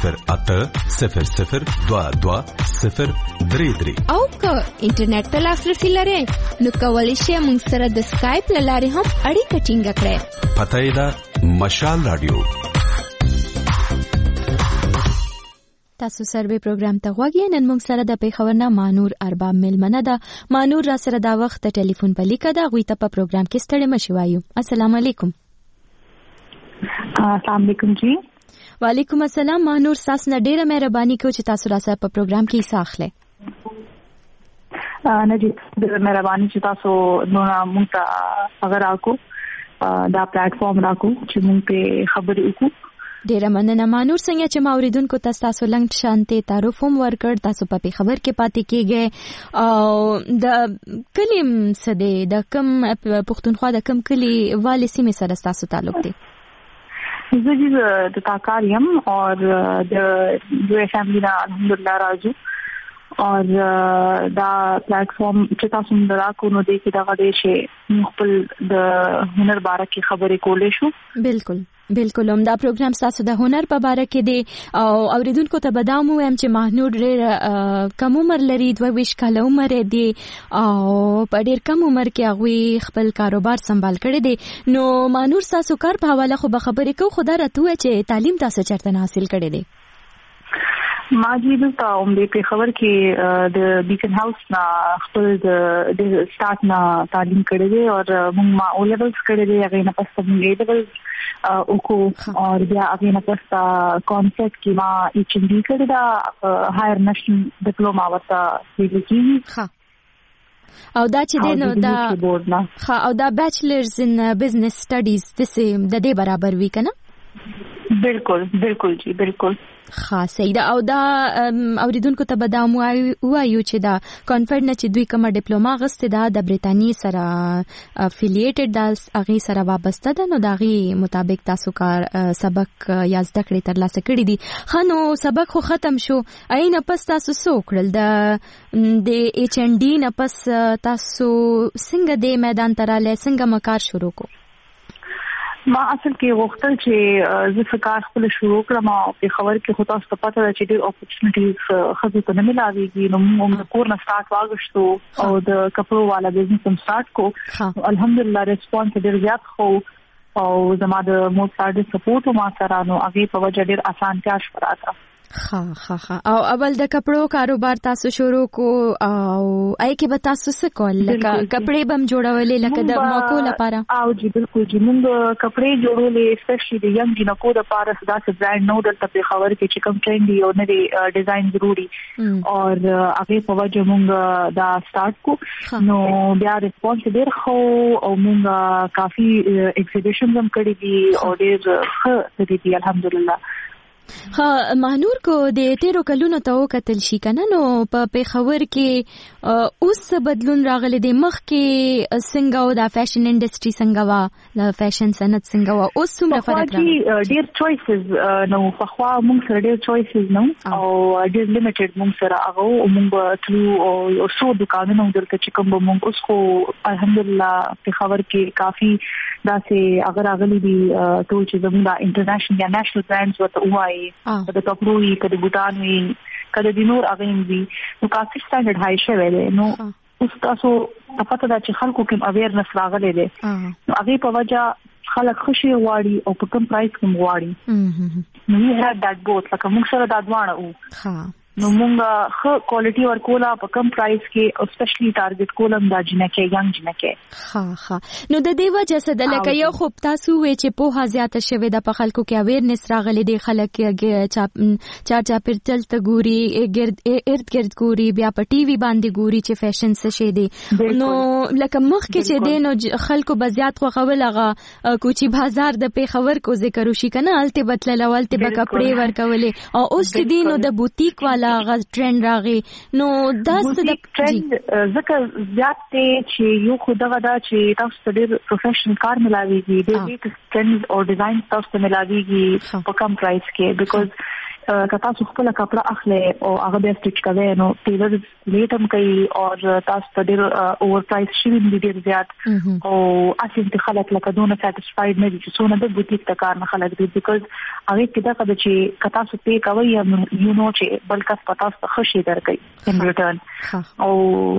0800 22 033. او که انټرنیټ ته لاسرسي لرئ نو کولی شئ موږ سره د سکایپ له لارې هم اړیکه ټینګه کړئ. پته یې ده مشال رادیو. تاسو سروې پروګرام ته غوږی. نن موږ سره د پیښور نه ماهنور ارباب میلمنه ده. ماهنور را سره دا وخت د ټلیفون په لیکه ده. غوی ته په پروګرام کې ستړي مشي وایو. السلام علیکم. السلام علیکم جی. وعلیکم السلام. ماهنور تاسو نه ډیره مهرباني کوم چې تاسو را سره په پروګرام کې حصہ اخلئ. نه جی ډیره مهرباني چې تاسو نو موږ ته اگر راکو دا پلیټ فارم راکو چې موږ په خبرې وکړو ډیره مننه مانور څنګه چې ماوریدونکو تاسو لنګ شانتي تعارف هم ورکړ تاسو په خبر کې پاتې کیږئ او د کلیم سده د کم پښتونخوا د کم کلی والی سیمه سره تاسو تعلق دی زه د تاکاریم اور د فیملی دا الحمدلله راځو اور دا پلیټفارم چې تاسو موږ راکو نو د کې دا غوډه شي خپل د هنر باره کې خبرې کولې شو بالکل هم دا پروګرام تاسو د هنر په باره کې دی او اوریدونکو ته بدام وایم چې ماهنور ډېر کم عمر لري 22 کاله عمر دی او په ډېر کم عمر کې هغه خپل کاروبار سمبال کړی دی نو ماهنور تاسو کار په حواله خو به خبرې کوو خو دا راته چې تعلیم تاسو چرته حاصل کړی دی ما جی دلته عمدې په خبر کې د بیکن هاوس نا خپل د سٹارټ نا تعلیم کړی دی او موږ ما او لیولز کړی دی هغه نه پس موږ لیولز او کو اور بیا هغه نه پس کانسپټ کې ما ایچ ان ډی کړی دا هایر نېشنل ډیپلوما ورته ویل کیږي او دا چې دینو دا او دا بیچلرز ان بزنس سټډیز د دې برابر وی کنه بالکل جی بالکل خاصه دا او دا اوریدونکو ته بدام وایو چې دا کانفرنس نه چې دوی کومه ډیپلوما غسته دا د بریتانی سره افیلیټډ دا هغه سره وابسته ده نو دا غي مطابق تاسو کار سبق یا زده کړې تر لاسه کړی دي خنو سبق خو ختم شو اين پس تاسو سو کړل د ایچ ان ډی نه پس تاسو څنګه د میدان تراله څنګه مکار شروع کو ما اصل کې وختل چې زه فکر خپل شروع کړم او په خبر کې خو تاسو ته پته ده چې ډېر اپورچونټیز خزو ته نه ملاويږي نو موږ کور نه سٹارټ واغښتو او د کپړو والا بزنس هم سٹارټ کو الحمدلله ریسپانس ډېر زیات خو او زما د مور سره سپورټ ما سره نو هغه په وجه ډېر اسانتیا شوه ها او اول د کپړو کاروبار تاسو شروع کو او آی کې به تاسو څه کول لکه کپړې بم جوړولې لکه د ماکو لپاره او جی بالکل جی موږ کپړې جوړولې سپیشلی د ینګ جنکو د لپاره داسې برانډ نو دلته په خبر کې چې کوم ټرندي او نه ډیزاین ضروري اور هغه په وجه موږ دا سٹارټ کو نو بیا ریسپانس ډېر خو او موږ کافي ایگزیبیشن هم کړې دي او ډېر ښه دي الحمدلله ها مانور کو د تیرو کلونو ته وکتل شي کنه نو په پیښور کې اوس بدلون راغلی دی مخ کې څنګه او د فیشن انډستری څنګه وا د فیشن صنعت څنګه وا اوس څومره فرق راغلی ډیر چويسز نو په خوا موږ سره ډیر چويسز نو او ډیر لیمیټډ موږ سره هغه موږ تلو او څو دکانونه دلته چې کوم موږ اوس کو الحمدلله پیښور کې کافي داسې اگر اغلی دي ټول چې زموږ انټرنیشنل یا نېشنل برانډز ورته وایي کده ټاپروي کده بوتانوي کده د نور اغین دي نو کافي سټانډرډ هاي شوی دی نو اوس تاسو پته دا چې خلکو کې اویرنس راغلی دی نو هغه په وجه خلک خوشي غواړي او په کوم پرایس کې غواړي نو یې هر دات بوت لکه موږ سره دا دوانه او نو موږ خو کوالټي ورکولا په کم پرایس کې او سپیشلی ټارګټ کولم دا جنکه ینګ جنکه نو د دې وجه څه د لکه یو خوب تاسو وې چې په زیاته شوه د خلکو کې اویرنس راغلي دي خلک چا پر چلته ګوري ارد گرد ګوري بیا په ټي وي باندې ګوري چې فیشن څه شي دي نو لکه مخ کې چې دینو خلکو بزیات خو خولغه کوچی بازار د پیښور کو ذکر وشي کنه الته بتلل ولته به کپڑے ورکولې او اوس دینو د بوتیک والا غږ ټرند راغی نو دا څه د ټرند ځکه زیات ته چې یو خدغه دا چې تاسو ته ډېر پروفیشنل کار ملاويږي ډېر ټرند او ډیزاین تاسو ته ملاويږي په کم پرایس کې بیکاز کتا څو خپل کپڑا اخلي او هغه به سټیچ کوي نو ټیلر لیټم کوي او تاسو ته ډېر اوور پرایس شي ډېر زیات او اصل خلک لکه دونه ساتیسفاید نه دي چې څونه د بوتیک ته کار نه خلک دي بیکاز هغه کدا کده چې کتا څو پی کوي یو نو چې بلکې پتا څه خوشي درکې ان ریټرن او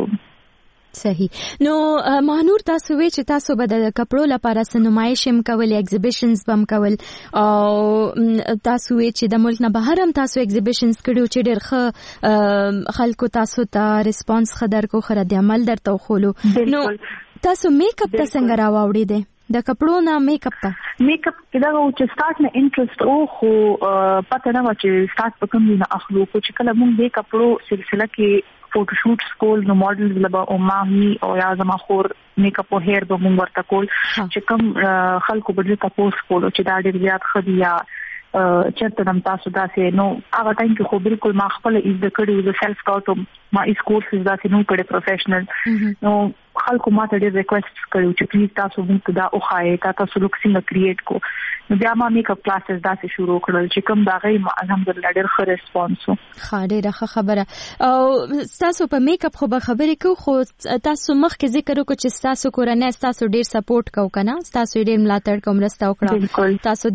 صحیح نو مانور تاسو وی چې تاسو به د کپړو لپاره سنمایش هم کول ایگزیبیشنز بم کول او تاسو وی چې د ملک نه بهر هم تاسو ایگزیبیشنز کړو چې ډېر ښه خلکو تاسو ته ریسپانس خدر کو خره د عمل درته خولو نو تاسو میک اپ ته څنګه راوړی دی د کپړو نه میک اپ کدا چې سٹارټ نه انټرست او خو پته نه و چې سٹارټ پکم نه اخلو کو چې کله موږ د کپړو سلسله کې فوټو شوټ سکول نو ماډلز لبا او ماهي او یا زما خور میک اپ او هیر به موږ ورته کول چې کوم خلکو به تاسو کول چې دا ډېر زیات خدي یا چرته نم تاسو داسې نو هغه ټایم کې خو بالکل ما خپل از د کړي د سیلف ټاټو ما اس کورسز داسې نو کړي پروفیشنل نو خلکو ماته ډېر ریکوېست کړو چې پلیز تاسو موږ ته دا اوخایې تاسو لوک څنګه کریټ کو نو بیا ما میک اپ کلاسز داسې شروع کړل چې کوم دا غي الحمدلله ډېر ښه ریسپانس وو. ډېره ښه خبره. او تاسو په میک اپ خو به خبرې کوو خو تاسو مخکې ذکر وکړو چې تاسو کورنۍ تاسو ډېر سپورټ کوو کنه تاسو ډېر ملاتړ کوم مرسته وکړه تاسو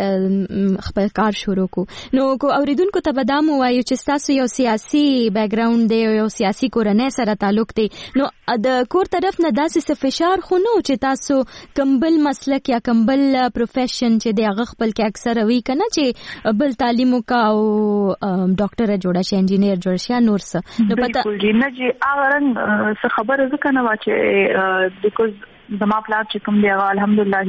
د خپل کار شروع کو نو کو اوریدونکو ته به دا مو وایو چې تاسو یو سیاسي بیک گراوند دی یو سیاسي کورنۍ سره تعلق دی نو د کور طرف نه داسې څه فشار خو نو چې تاسو کمبل مسلک یا کمبل پروفیشن چې دی هغه خپل کې اکثر وی کنه چې بل تعلیم کا او ډاکټر جوړه شي انجینیر جوړ شي نور څه نو پته بالکل نه چې هغه رنګ څه خبره ځکه نه وا چې بیکوز زما پلان چې کوم دی الحمدلله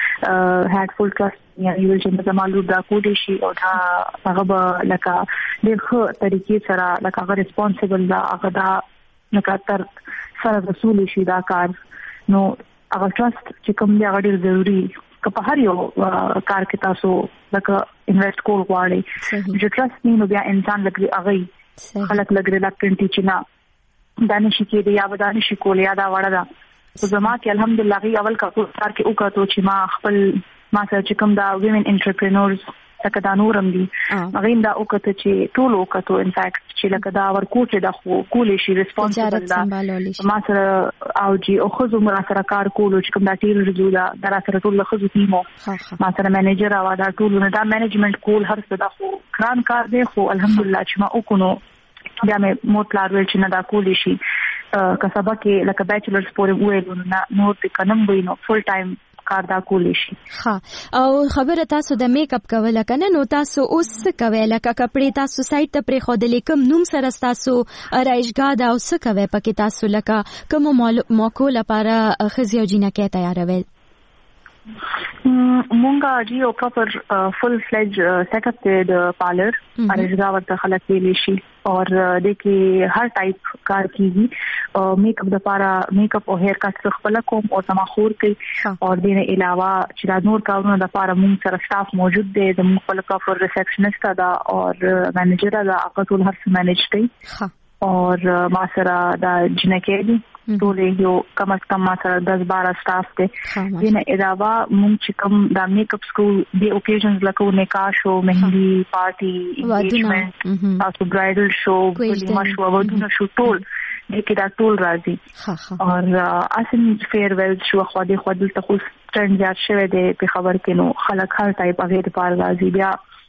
هډ فول ټرست یعنی چې زما لور دا کوډي شي او دا هغه به لکه ډېر ښه طریقې سره لکه هغه ریسپانسیبل دا هغه دا لکه تر سره رسول شي دا کار نو هغه ټرست چې کوم دی هغه ډېر ضروری که په هر یو کار کې تاسو لکه انویسټ کول غواړئ چې ټرست نه نو بیا انسان لګي هغه خلک لګي لاکټنټي چې نه دا نشي کېدی یا به دا نشي کولای یا دا وړه ده زما کې الحمدلله غي اول کار کې وکړو چې ما خپل ما سره چې کوم دا ویمن انټرپرینورز لکه دا نورم دي هغه دا وکړه چې ټول وکړو ان فیکټ چې لکه دا ورکوټ د خو کولې شي ریسپانسیبل دا ما سره او جی او خو زما سره کار کولو چې کوم دا ټیل رجو دا سره ټول له خو ټیمو ما سره منیجر او دا ټول نه دا مینجمنت کول هر څه دا خو کران کار دی خو الحمدلله چې ما وکړو بیا مې مو پلان ویل چې نه دا کولې شي کسبه کې لکه بیچلرز پورې وایو نو د کنم وینو فل ټایم کار دا کولی شي. ها او خبره تاسو د میک اپ کوله کنه نو تاسو اوس کوي لکه کپړې تاسو سایت ته پرې خو د لیکم نوم سره تاسو رایشګاه دا اوس کوي پکې تاسو لکه کوم موکو لپاره خزي او جنکه تیاروي مونږه جی او پراپر فل فلیج سیټ اپ د پارلر رایشګاه ورته خلک ویلی شي اور देखिए हर टाइप कार की मेकअप दपारा मेकअप और हेयर कट खपल कोम और तमाखूर के और देने अलावा चिरा नूर काउन दपारा मुंग सर स्टाफ मौजूद दे द मुखल का फॉर रिसेप्शनिस्ट दा और मैनेजर दा अकतुल हर से मैनेज कई और मासरा दा जिनके दी टोले यो कम अज कम मासरा 10-12 स्टाफ थे देने अलावा मुंग चिकम दा मेकअप स्कूल दे ओकेजन्स लको निकाह शो मेहंदी पार्टी एंगेजमेंट तासो ब्राइडल शो वलीमा शो वदुना शो टोल देखे दा टोल राजी और आसिम फेयरवेल शो ख्वादे ख्वादल तखुस ट्रेंड जात शवे दे पे खबर के नो खलक हर टाइप अगेर पार राजी बिया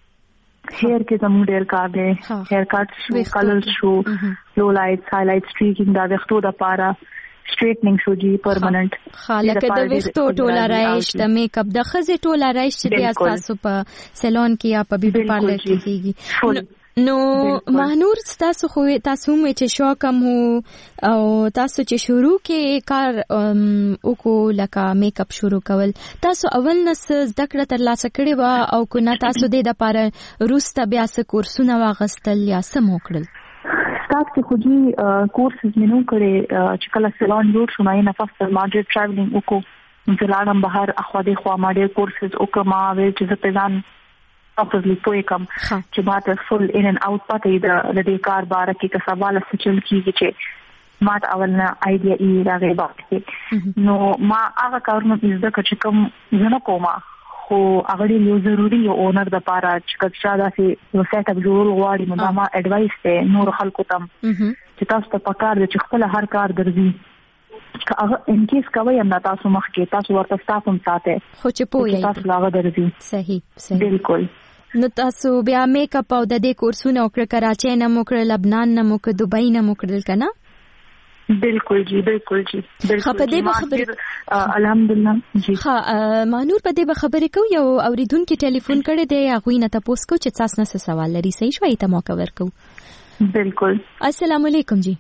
हेयर के जमू डेर का दे हेयर कट शो कलर शो लो लाइट्स हाइलाइट स्ट्रीकिंग दा वक्तो दा पारा स्ट्रेटनिंग शो जी परमानेंट لکه د وختو ټوله رایش د میک اپ د خزه ټوله رایش چې بیا تاسو په سالون کې یا په بیوټي پارلر کې کیږي نو مهنور تاسو خو تاسو مې چې شوقم هو او تاسو چې شروع کې کار وکړو لکه میک اپ شروع کول تاسو اول نس ذکر تر لاسه کړی و او کو نه تاسو د لپاره روسته بیا څه کورسونه واغستل یا څه موکړل स्टाफ के खुद ही कोर्सेज में करे चिकला सैलून जोड़ सुनाई नफस मार्केट ट्रैवलिंग उको जलाडम बाहर अखवादे ख्वा माडे कोर्सेज उको मावे जपेजान ऑफिसली पोए कम कि बात फुल इन एंड आउट पाते द दे कार बार की का सवाल सचल की चे मात अवलना आइडिया ई रागे बात के नो मा आगा कारन इज द कचकम जनो कोमा خو هغه یو ضروری یو اونر د پاره چې کچا داسې وسایت جوړول غواړي نو دا ما اډوایس ته نور خلکو تم چې تاسو ته پکار دي چې خپل هر کار درځي که هغه ان کیس کوي هم تاسو مخ کې تاسو ورته تاسو هم ساته خو چې پوهیږئ تاسو لاغه درځي صحیح بالکل نو تاسو بیا میک اپ او د دې کورسونه وکړه کراچۍ نه موکړه لبنان نه موکړه دوبۍ نه موکړل کنه بالکل جی بالکل خبر الحمدلله جی ها مانور په دې خبرې کو یو اوریدونکو ټلیفون کړی دی هغه نه تاسو کو چې تاسو نه سوال لري صحیح شوي ته موقع ورکو بالکل السلام علیکم جی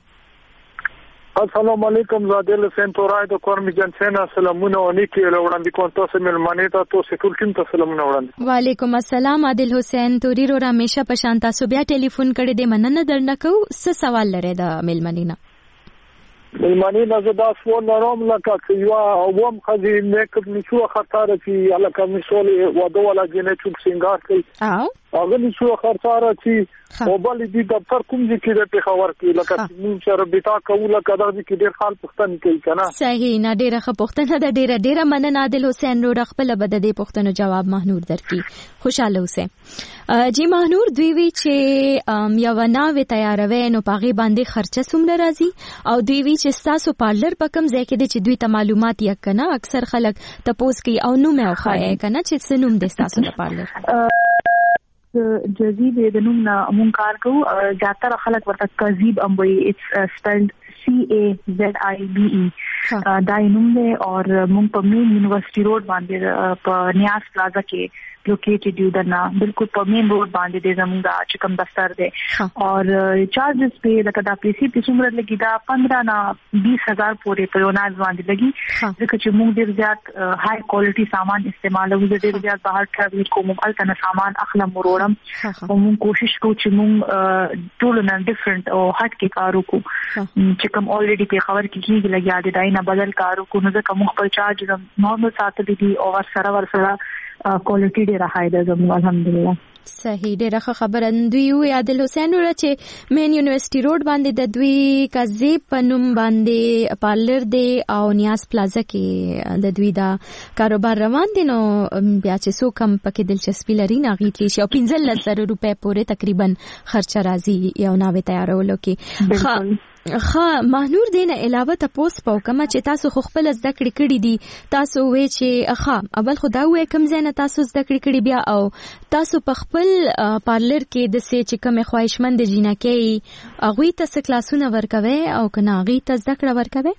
السلام علیکم زادل سنتورای د کورمی جنسنا سلامونه ونیکی وړاندې کوم تاسو ملمانه تاسو ټول کوم تاسو سلامونه وړاندې وعلیکم السلام عادل حسین توری رو همیشه پشان تاسو بیا ټلیفون کړی دی مننه درنه کو څه سوال لري د ملمنینا ملمانی نه زدا سوال لرم لکه یو اوم خدي میک اپ نشو خطر چې لکه مثال واده ولا جنټیک سنگار کوي هغه نشو خطر چې او بل دي دفتر کوم ځکه د پیښور کې لکه موږ سره بیتا کوله کدا چې ډیر خال پښتنه کوي کنه صحیح نه ډیره پښتنه د ډیره مننه عادل حسین رو خپل بد د پښتنو جواب مهنور درکې خوشاله اوسه جی مهنور دوی وی چې یو ناوې تیاروي نو پاغي باندې خرچه سومره راځي او دوی وی چې تاسو پارلر په کم ځای کې د چې دوی ته معلومات یې کنه اکثر خلک تپوس کوي او نو مې خو کنه چې سنوم د تاسو د پارلر جزیب د نوم نه مونږ کار کوو زیاتره خلک ورته کذیب اموي اټس سپیلډ CAZIBE دا نوم دی او مونږ په مین یونیورسيټي روډ باندې په نیاز پلازا کې لوکیټډ یو دنا بالکل په مین روډ باندې د زموږه چې کوم دفتر دی او چارجز په لکه دا پیسې په څومره لګي دا 15 نه 20000 پورې په یوناز باندې لګي ځکه چې موږ ډیر زیات های کوالټي سامان استعمالوو ډیر زیات بهر ټراول کوم الته سامان اخلم وروړم او موږ کوشش کوو چې موږ ټول نه ډیفرنٹ او هټ کې کار وکړو چې کوم اولریډي په خبر کې کیږي لګیا دي دا نه بدل کار وکړو نو ځکه موږ په چارج نورمال ساتل دي او ورسره کوالټي ډیره هاي ده زموږ الحمدلله صحیح ډیره خبره دوی وی عادل حسین ور چې مین یونیورسيټي روډ باندې د دوی کازي پنوم باندې پارلر دی او نیاز پلازا کې د دوی دا کاروبار روان دي نو بیا چې سو کم پکې دلچسپي لري ناغیتلی شي او 15000 روپے پورې تقریبا خرچه راځي یو ناوې تیارولو کې مهنور دینه علاوه تاسو په کومه چې تاسو خو خپل زده کړې کړې دي تاسو وې چې اول خدا وې کوم ځای نه تاسو زده کړې کړې بیا او تاسو په خپل پارلر کې د سې چې کومه خواهشمند جنکې اغوی تاسو کلاسونه ورکوي او کنه اغوی تاسو زده کړه ورکوي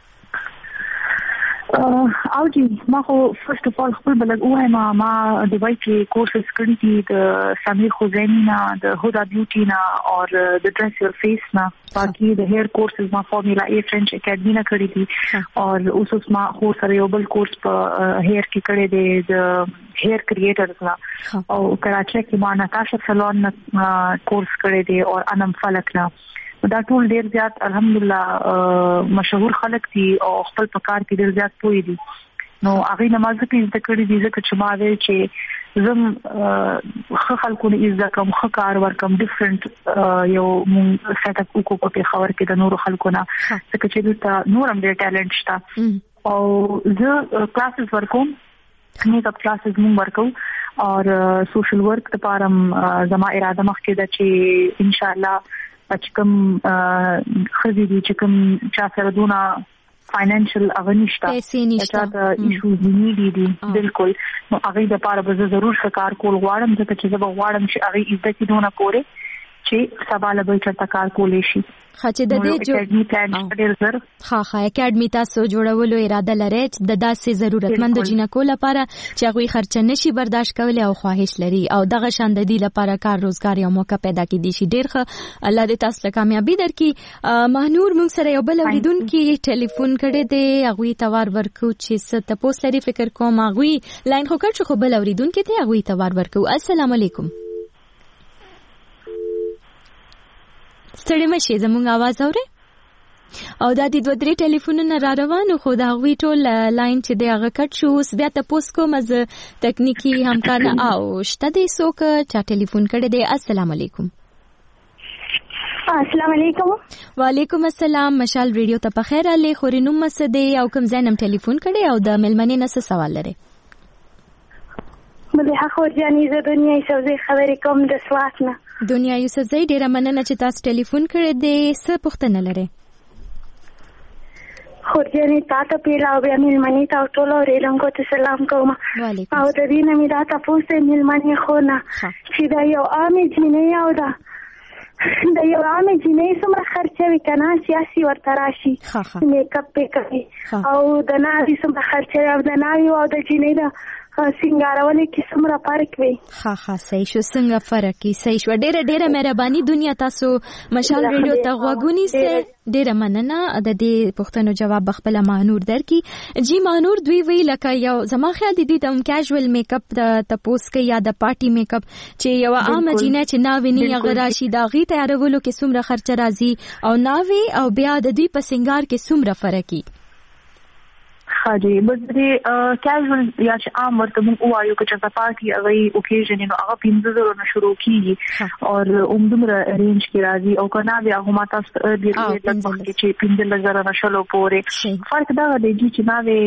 او جی ما خو فرست اف اول خپل بلګ وای ما د وای کې کورسز کړی دي د سمیر خوزینی نه د هدا بیوټی نه او د ډریس یور فیس نه باقي د هیر کورسز ما فارمولا ای فرنچ اکیډمي نه کړی دي او اوس ما خو سره یو بل کورس په هیر کې کړی دی د هیر کریټرز نه او کراچي کې ما ناتاشا سالون کورس کړی دی او انم فلک نه دا ټول ډیر زیات الحمدلله مشهور خلک دي او خپل په کار کې ډیر زیات پوي دي نو هغه نماز کې د کړي دي ځکه چې ما وی چې زم خلکو نه عزت کوم کار ورکم ډیفرنٹ یو سیټ اپ کو په خبر کې د نورو خلکو نه ځکه چې د نورم ډیر ټالنت شته او زه کلاسز ورکوم میک اپ کلاسز مون ورکو او سوشل ورک لپاره زما اراده مخکې ده چې ان شاء الله اچکم خزي دي چې کوم چا سره دونه فاینانشل اغنيشتا چا ته ایشوز دي بالکل نو هغه د لپاره به ضرور کار کول غواړم ځکه چې زه غواړم چې هغه عزت دونه پوره چې سباله به چرته کار کولې شي خاطر د دې اکیډمي پلان ډیر زر اکیډمي تاسو جوړولو اراده لري د داسې ضرورتمند جنکو لپاره چې هغه خرچه نشي برداشت کولای او خواهش لري او دغه شان د دې لپاره کار روزګار یو موقع پیدا کړي شي ډیر ښه الله دې تاسو ته کامیابی درکړي مهنور موږ سره یو بل اوریدونکو ټلیفون کړي دی هغه توار ورکو چې ست تاسو لري فکر کوم هغه لاین خو کړ خو بل اوریدونکو ته هغه توار ورکو السلام علیکم ستړي مشه زموږ आवाज اوري او د دې دوه درې ټلیفونونه را روانو خو دا غوي ټول لاین چې دی هغه کټ شو اوس بیا تاسو کوم از تکنیکی همکار او شته دې څوک چې ټلیفون کړي دی السلام علیکم السلام علیکم وعلیکم السلام مشال ریډیو ته په خیر علي خورینوم مسدي او کوم ځینم ټلیفون کړي او د ملمنې نس سوال لري مله خو ځانې زه دنیا یې خبرې کوم د سواتنه دنیا یوسفزئی ډیره مننه چې تاسو ټلیفون کړی دی څه پوښتنه لرئ خورجانې تاسو پیلا او بیا ملمنې ته ټول اورېدونکو ته سلام کوم او د دې نه مې دا تاسو ته ملمنې خو نه چې دا یو عامې جنې او دا د یو عامې جنې څومره خرچه وي کنه سیاسي ورته راشي میک اپ پې کوي او د ناوې څومره خرچه او د ناوې او د جنې د سنگارولې کې څومره فرق وي. ها صحیح شو. څنګه فرق کی؟ صحیح شو. ډېره مهرباني دنیا. تاسو مشال ریډیو ته غوږونی سه ډېره مننه. د دې پوښتنو جواب خپل مانور درکې. جی مانور دوی وی لکه یو زما خیال دي د کیژوال میک اپ ته پوس کې یا د پارټي میک اپ چې یو عام جنې چې ناوې نه غراشي دا غي تیارولو کې څومره خرچ راځي او ناوې او بیا د دې په سنگار کې څومره فرقي. خاجي بس دې کیژوال یا چې عام ورته موږ وایو چې د پارټي هغه اوکیژن نو هغه 15,000 نه شروع کیږي او عمره رینج کې راځي او کنه بیا هم تاسو ډېر لږ چې 15,000 نه شلو پورې فرق دا دی چې ناوې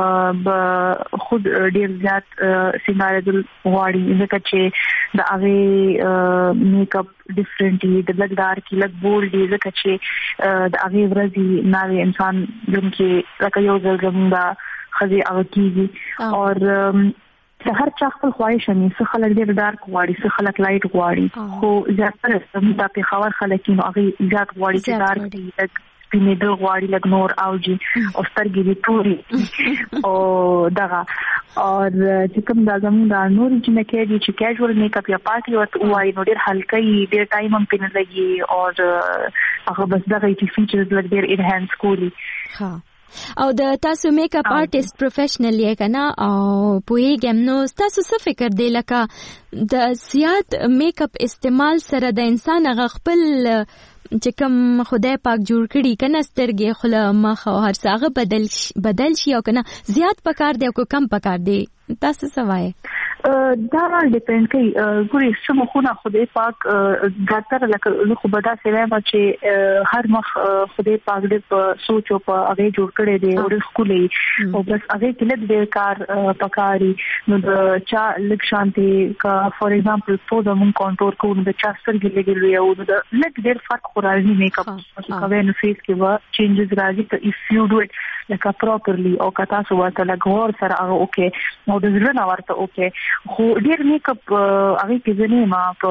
خود ډېر زیات سینارې غواړي ځکه چې د هغه میک اپ ډیفرنټلی د لږ دار کې لږ بولډ ځکه چې د هغه ورځي ناوې انسان جن کې لکه یو ځل زموږه خزي هغه کیږي او هر چا خپل خواهش نه څه خلک ډېر ډارک غواړي څه خلک لایټ غواړي خو زیاتره د پیښور خلک نو هغه زیات غواړي چې ډارک دي سپینې د غواړي لږ نور اوجي او سترګې دي توري او دغه او چې کوم دا زموږ د نور چې نه کېږي چې کیژوال میک اپ یا پارټي ورته وایي نو ډېر هلکې ډېر ټایم هم پینې لګي او هغه بس دغه چې فیچرز لږ ډېر انهانس کوي. ها او د تاسو میک اپ آرټیست پروفیشنل یې کنه او پوهیږم نو تاسو څه فکر دی لکه د زیات میک اپ استعمال سره د انسان هغه خپل چې کوم خدای پاک جوړ کړي کنه سترګې خله مخ او هر څه هغه بدل شي او کنه زیات پکار دی او کم پکار دی تاسو څه وایي؟ دا ډیپند کوي ګوري سمو خونه خدای پاک ډاکټر لکه خو بدا سیوا چې هر مخ خدای پاک دې په سوچ او په هغه جوړ کړي دی او سکولې او بس هغه کې لږ ډېر کار پکاري نو د چا لږ شانتي کا فور ایگزامپل په د مون کنټرول کوو د چا سترګې لګي او د لږ ډېر فرق راځي میک اپ کوي نو فیس کې وا چینجز راځي ته اف یو ډو اټ لکه پراپرلی او کتا سو ورته لګور سره هغه اوکے او د زړه نه ورته اوکے خو ډېر میک اپ هغه کې ځنه ما په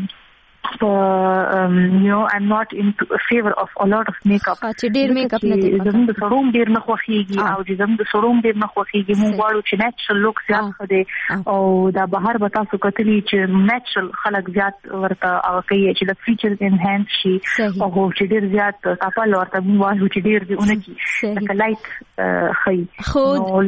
I'm not in favor of a lot of makeup. چې ډېر میک اپ نه دی زموږ د سروم ډېر نه خوخيږي او زموږ د سروم ډېر نه خوخيږي موږ غواړو چې نېچرل لوک زیات خدي او دا بهر به تاسو کتلی چې نېچرل خلک زیات ورته او کوي چې د فیچرز انهانس شي او چې ډېر زیات تاسو ورته موږ وایو چې ډېر دی اونکي لکه لایټ خي خو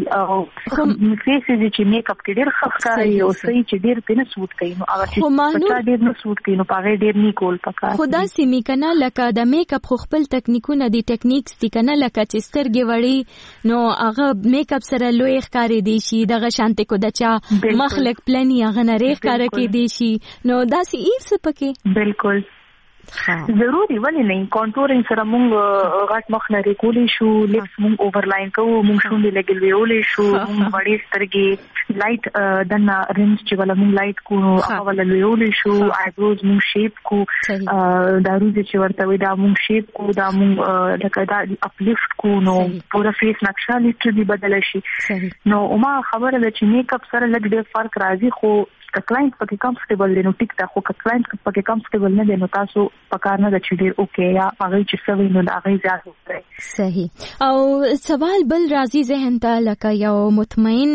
فیسز چې میک اپ کې ډېر ښکاري او صحیح چې ډېر پینې سوټ کوي نو هغه چې ډېر نه سوټ کوي نو ډېر نیکول پکار خدا سیمه کنه لکه د میک اپ خو خپل ټیکنیکونه دي ټیکنیکس دي کنه لکه چې سترګې وړي نو هغه میک اپ سره لوی ښکارې دي شي دغه شانته کو دچا مخلق پلنی هغه نه ریخ کار کې دي شي نو داسې ایف څه پکې بالکل ضروري ولې نه کانټورینګ سره موږ غټ مخ نه ریکولې شو لپس موږ اوورلاین کوو موږ شونډې لګولې شو موږ وړې سترګې لایټ دنا رینج چې ولا موږ لایټ کو هغه ولا لولې شو آیبروز موږ شیپ کو دا روزي چې ورته وي دا موږ شیپ کو دا موږ لکه دا اپلیفټ کو نو پورا فیس نقشه لیټرلی بدل شي نو ما خبره ده چې میک اپ سره لږ ډېر فرق راځي خو کلاینټ پکې کمفورټیبل دی نو ټیک تا خو کلاینټ پکې کمفورټیبل نه دی نو تاسو پکار نه د چې ډیر اوکے یا هغه چې سوي نو هغه زیات وي صحیح او سوال بل راځي ذهن ته لکه یو مطمئن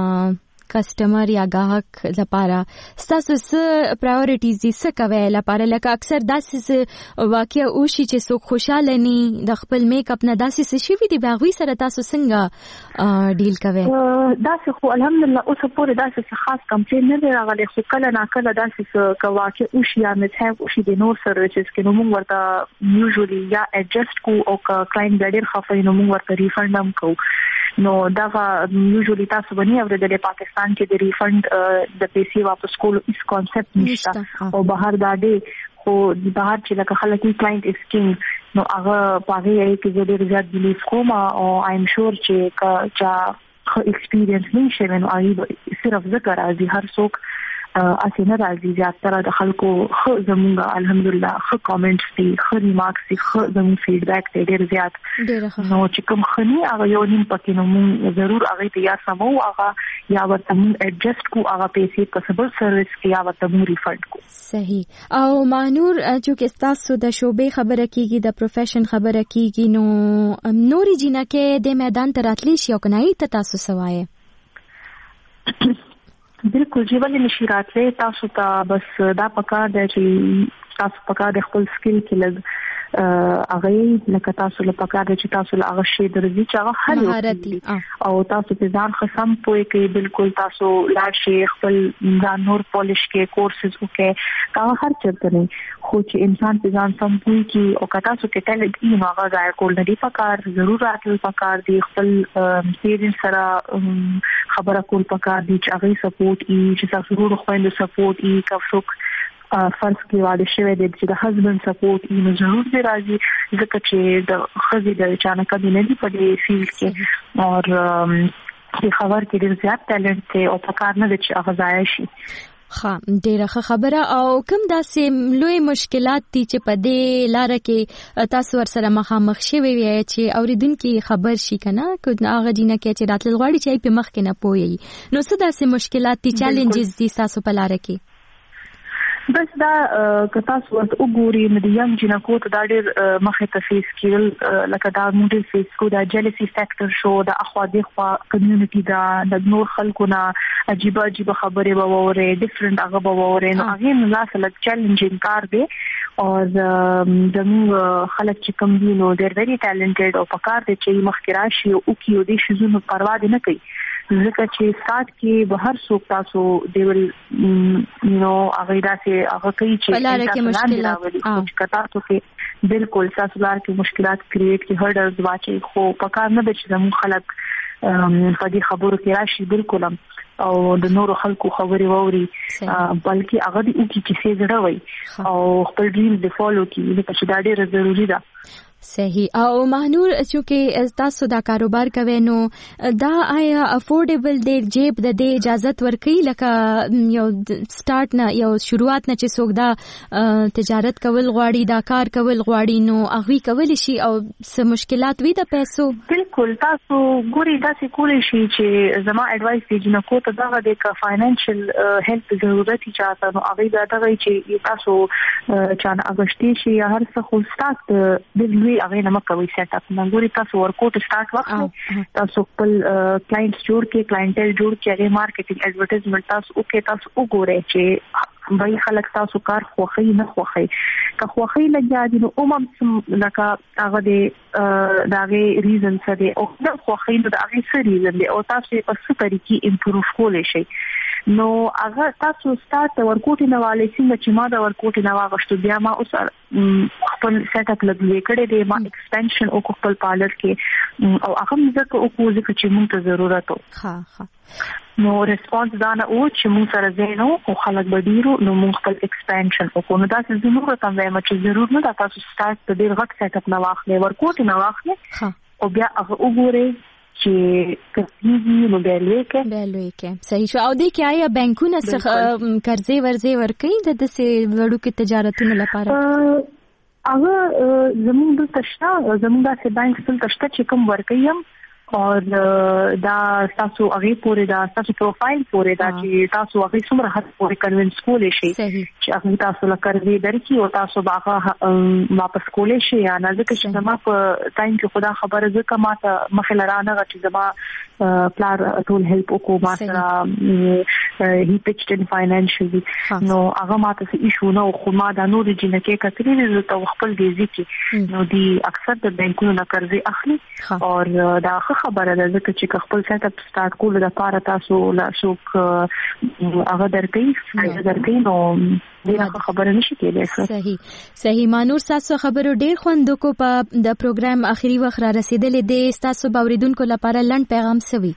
کسٹمر یا گاهک لپاره تاسو څه پرایورټیز دي څه کوي لپاره لکه اکثر داسې واقعیا او شي چې څوک خوشاله ني د خپل میک اپ نه داسې شي وي دی باغوي سره تاسو څنګه ډیل کوي داسې خو الحمدلله اوس پورې داسې خاص کمپلین نه دی راغلی خو کله نا کله داسې واقع او شي یا مته او شي د نور سرویسز کې نو موږ ورته یوزولي یا ایڈجسټ کو او کلاینټ ډېر خفای نو موږ ورته ریفند هم کو نو دا یوزولي تاسو باندې اوریدل پاکستان کې د ریفند د پیسې واپس کولو هیڅ کانسپټ نشته او بهر دا دی خو بهر چې لکه خلک کلاینټ اس کینګ نو هغه پاره یې کې ډېر زیات بلیف کوم او ایم شور چې چا ایکسپیرینس نشي نو هغه صرف ذکر راځي هر څوک اسینه راځي زیاتره د خلکو خو زموږ الحمدلله خو کامنټس دي خو ریمارکس دي خو زموږ فیډبیک دی ډېر زیات نو چې کوم خني هغه یو نیم پکې نو موږ ضرور هغه ته یا سمو هغه یا ورته موږ ایڈجسټ کو هغه پیسې په سبل سرویس کې یا ورته موږ ریفند کو صحیح او مانور چې تاسو د شوبې خبره کیږي د پروفیشن خبره کیږي نو نوري جنہ کې د میدان تراتلی شي او کنای ته تاسو سوایه بالکل چې ولې نشي راتلې تاسو ته بس دا پکار دی چې تاسو پکار د خپل سکل کې لږ هغه لکه تاسو له پکار دی چې تاسو له هغه شی درځي چې هغه هر او تاسو په ځان خصم پوي کې بالکل تاسو لاړ شي خپل ځان نور پالیش کې کورسز وکړي دا هر چرته نه خو چې انسان په ځان سم پوي کې او کتا سو کې ټلګ ای نو هغه ځای کول نه دی پکار ضرور راتل پکار دی خپل پیرنټ سره خبره کول پکار دی چې هغه سپورټ ای چې تاسو ورو خويند سپورټ ای کفوک فرض کې واده شوی دی چې د هسبند سپورټ ای نو ضرور دی راځي ځکه چې د خزي د چانه کدي نه دی په دې فیلډ کې اور د خبر کې ډیر زیات ټالنت او پکار نه دی چې هغه ځای شي. ډیره خبره او کوم داسې لوی مشکلات دي چې په دې لار کې تاسو ورسره مخامخ شوي وي چې اوریدونکو خبر شي کنه کو هغه جنہ کې چې راتل غواړي چې په مخ کې نه پوي نو څه داسې مشکلات دي چیلنجز دي تاسو په لار کې؟ بس دا کتا صورت وګوري نو د یم جنکو ته دا ډېر مخه تفیس کېل لکه دا موډل فیس کو دا جیلسی فیکټر شو دا اخوا د خوا کمیونټي دا د نور خلکو نه عجیب خبره ووره ډیفرنٹ هغه ووره نو هغه نه لا سلک چیلنجینګ کار دی او زموږ خلک چې کوم دي نو ډېر ویری ټالنټډ او پکار دي چې مخکراشي او کیو دي شزونو پروا دي نه کوي ځکه چې سٹارټ کې به هر څوک تاسو دی ول نو هغه داسې هغه کوي چې مشکلات چې کتا ته کې بالکل تاسو لار کې مشکلات کریټ کی هرډلز واچي خو پکار نه چې زموږ خلک په دې خبرو کې راشي بالکل او د نورو خلکو خبري ووري بلکې هغه دې چې څه زړه وي او خپل ډریم دی فالو کوي دا چې دا ډېر ضروری ده. صحیح او مهنور چې تاسو دا کاروبار کوي نو دا آیا افورډیبل دی جیب د دې اجازه ورکړي لکه یو سٹارټ نه یو شروعات نه چې څوک دا تجارت کول غواړي دا کار کول غواړي نو هغه کول شي او څه مشکلات وي د پیسو؟ بالکل تاسو ګوري دا څه کولی شي چې زما اډوایس دی چې نو کو ته دا د فاینانشل هیلپ ضرورت چاته نو هغه دا دی چې تاسو چانه اگستي شي هر څه خو سٹارټ د هغه نه مکوي سیټ اپ نګوري تاسو ورکوټ سٹارټ وکړئ تاسو خپل کلاینټس جوړ کې کلاینټل جوړ کې هغه مارکیټینګ اډورټایزمنت تاسو وګورئ چې بای خلک تاسو کار خوخي نه خوخي که خوخي لګیا دي نو عموما لکه هغه د داغه ریزن څه دی او د خوخي نو د هغه څه ریزن دی او تاسو په څه طریقې امپروف کولای شئ نو هغه تاسو سٹارټ ورکوټ نه والي چې ما دا ورکوټ نه واغښتو بیا ما اوس خپل سیټ اپ لګې کړې دي ما ایکسپانشن او خپل پارلر کې او هغه ځکه او کوزه چې موږ ته ضرورت ها نو ریسپانس دا نه او چې موږ سره زینو او خلک بدیرو نو موږ خپل ایکسپانشن او نو دا څه ضرورت هم وایم چې ضرور نه دا تاسو سٹارټ په ډیر غټ سیټ اپ نه واخلې ورکوټ نه واخلې او بیا هغه وګورئ چې کسبي نو بیلوي کې صحیح شو او دې کې آیا بانکونه څخه قرضې ورزې ورکړي د دې وړو کې تجارتونو لپاره؟ هغه زموږ د تشنا زموږ د بانک سره تشته چې کوم ورکړم او دا تاسو هغه پورې دا تاسو پروفایل پورې دا چې تاسو هغه څومره حد پورې کنوینس کولې شي چې هغه تاسو لکړې درکې او تاسو باغه واپس کولې شي یا نه ځکه چې ما په ټایم کې خدا خبره ځکه ما ته مخه لرانه چې زما پلار ټول هیلپ وکړو ما سره هی پیچډ ان فاینانشلی نو هغه ما ته ایشو نو خو ما دا نور جنکه کترې نو ته خپل دیزي کې نو دی اکثر د بانکونو نه قرضې اخلي او دا خبره ده ځکه چې خپل سیټ اپ سٹارټ کول د لپاره تاسو لا شوک هغه درکې نو دغه خبره نشي کېدای. صحیح مانور تاسو خبرو ډیر خوند کو په د پروګرام اخیری وخت را رسیدلې د تاسو باوریدونکو لپاره لنډ پیغام سوي؟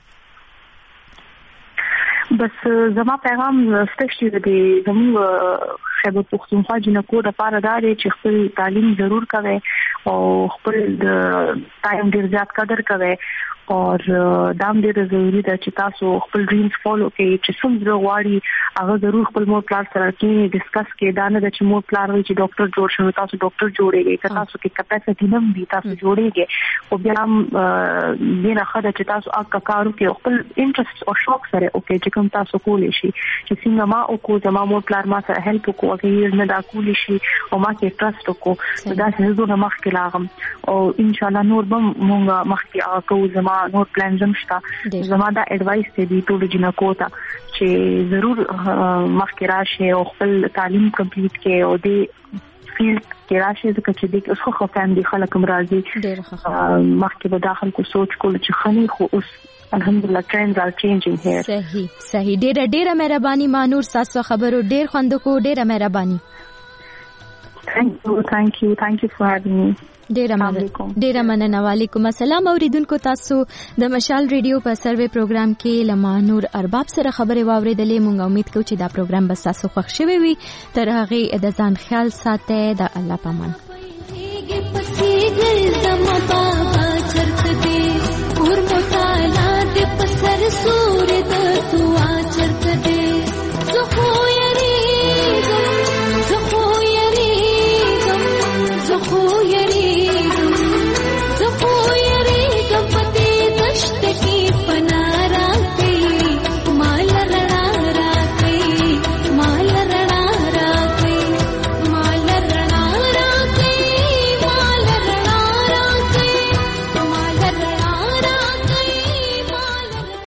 بس زما پیغام سپیشلی د زموږ خیبر پختونخوا جنکو د لپاره دا دی چې خپل تعلیم ضرور کوي او خپل د ټایم ډیر زیات قدر کوي او دام ډیر ضروری ده چې تاسو خپل ډریمز فالو کړئ چې څومره غواړي هغه ضرور خپل مور پلار سره کې ډیسکس کې دا نه چې مور پلار وي چې ډاکټر جوړ شي تاسو ډاکټر جوړیږئ که تاسو کې کیپاسټی نه وي تاسو جوړیږئ او بیا هم دغه خدای چې تاسو هغه کارو کې خپل انټرست او شوق سره او کې چې کوم تاسو کولای شي چې څنګه ما او کو زما مور پلار ما سره هیلپ کو بغیر نه دا کول شي او ما کې ټرست وکړو دا چې زه مخ کې لاغم او ان شاء الله نور به مونږ مخ کې کوو زما نور پلان زم شته زما دا اډوایس دی ټول جنکو ته چې ضرور مخ کې راشه او خپل تعلیم کمپلیټ کړي او دې فیلډ کې راشه ځکه چې د اوس خو فیملی خلک هم راځي مخکې به داخل کو سوچ کول چې خني خو اوس الحمدلله trends are changing here صحیح ډیره مهرباني مانور تاسو خبرو ډیر خوند کو ډیره مهرباني thank you for having me ډیره مننه وعلیکم السلام اوریدونکو تاسو د مشال ریډیو په سروې پروګرام کې لمانور ارباب سره خبرې واوریدلې مونږ امید کوو چې دا پروګرام به تاسو خوښ شوی وي تر هغه د ځان خیال ساتئ د الله پامان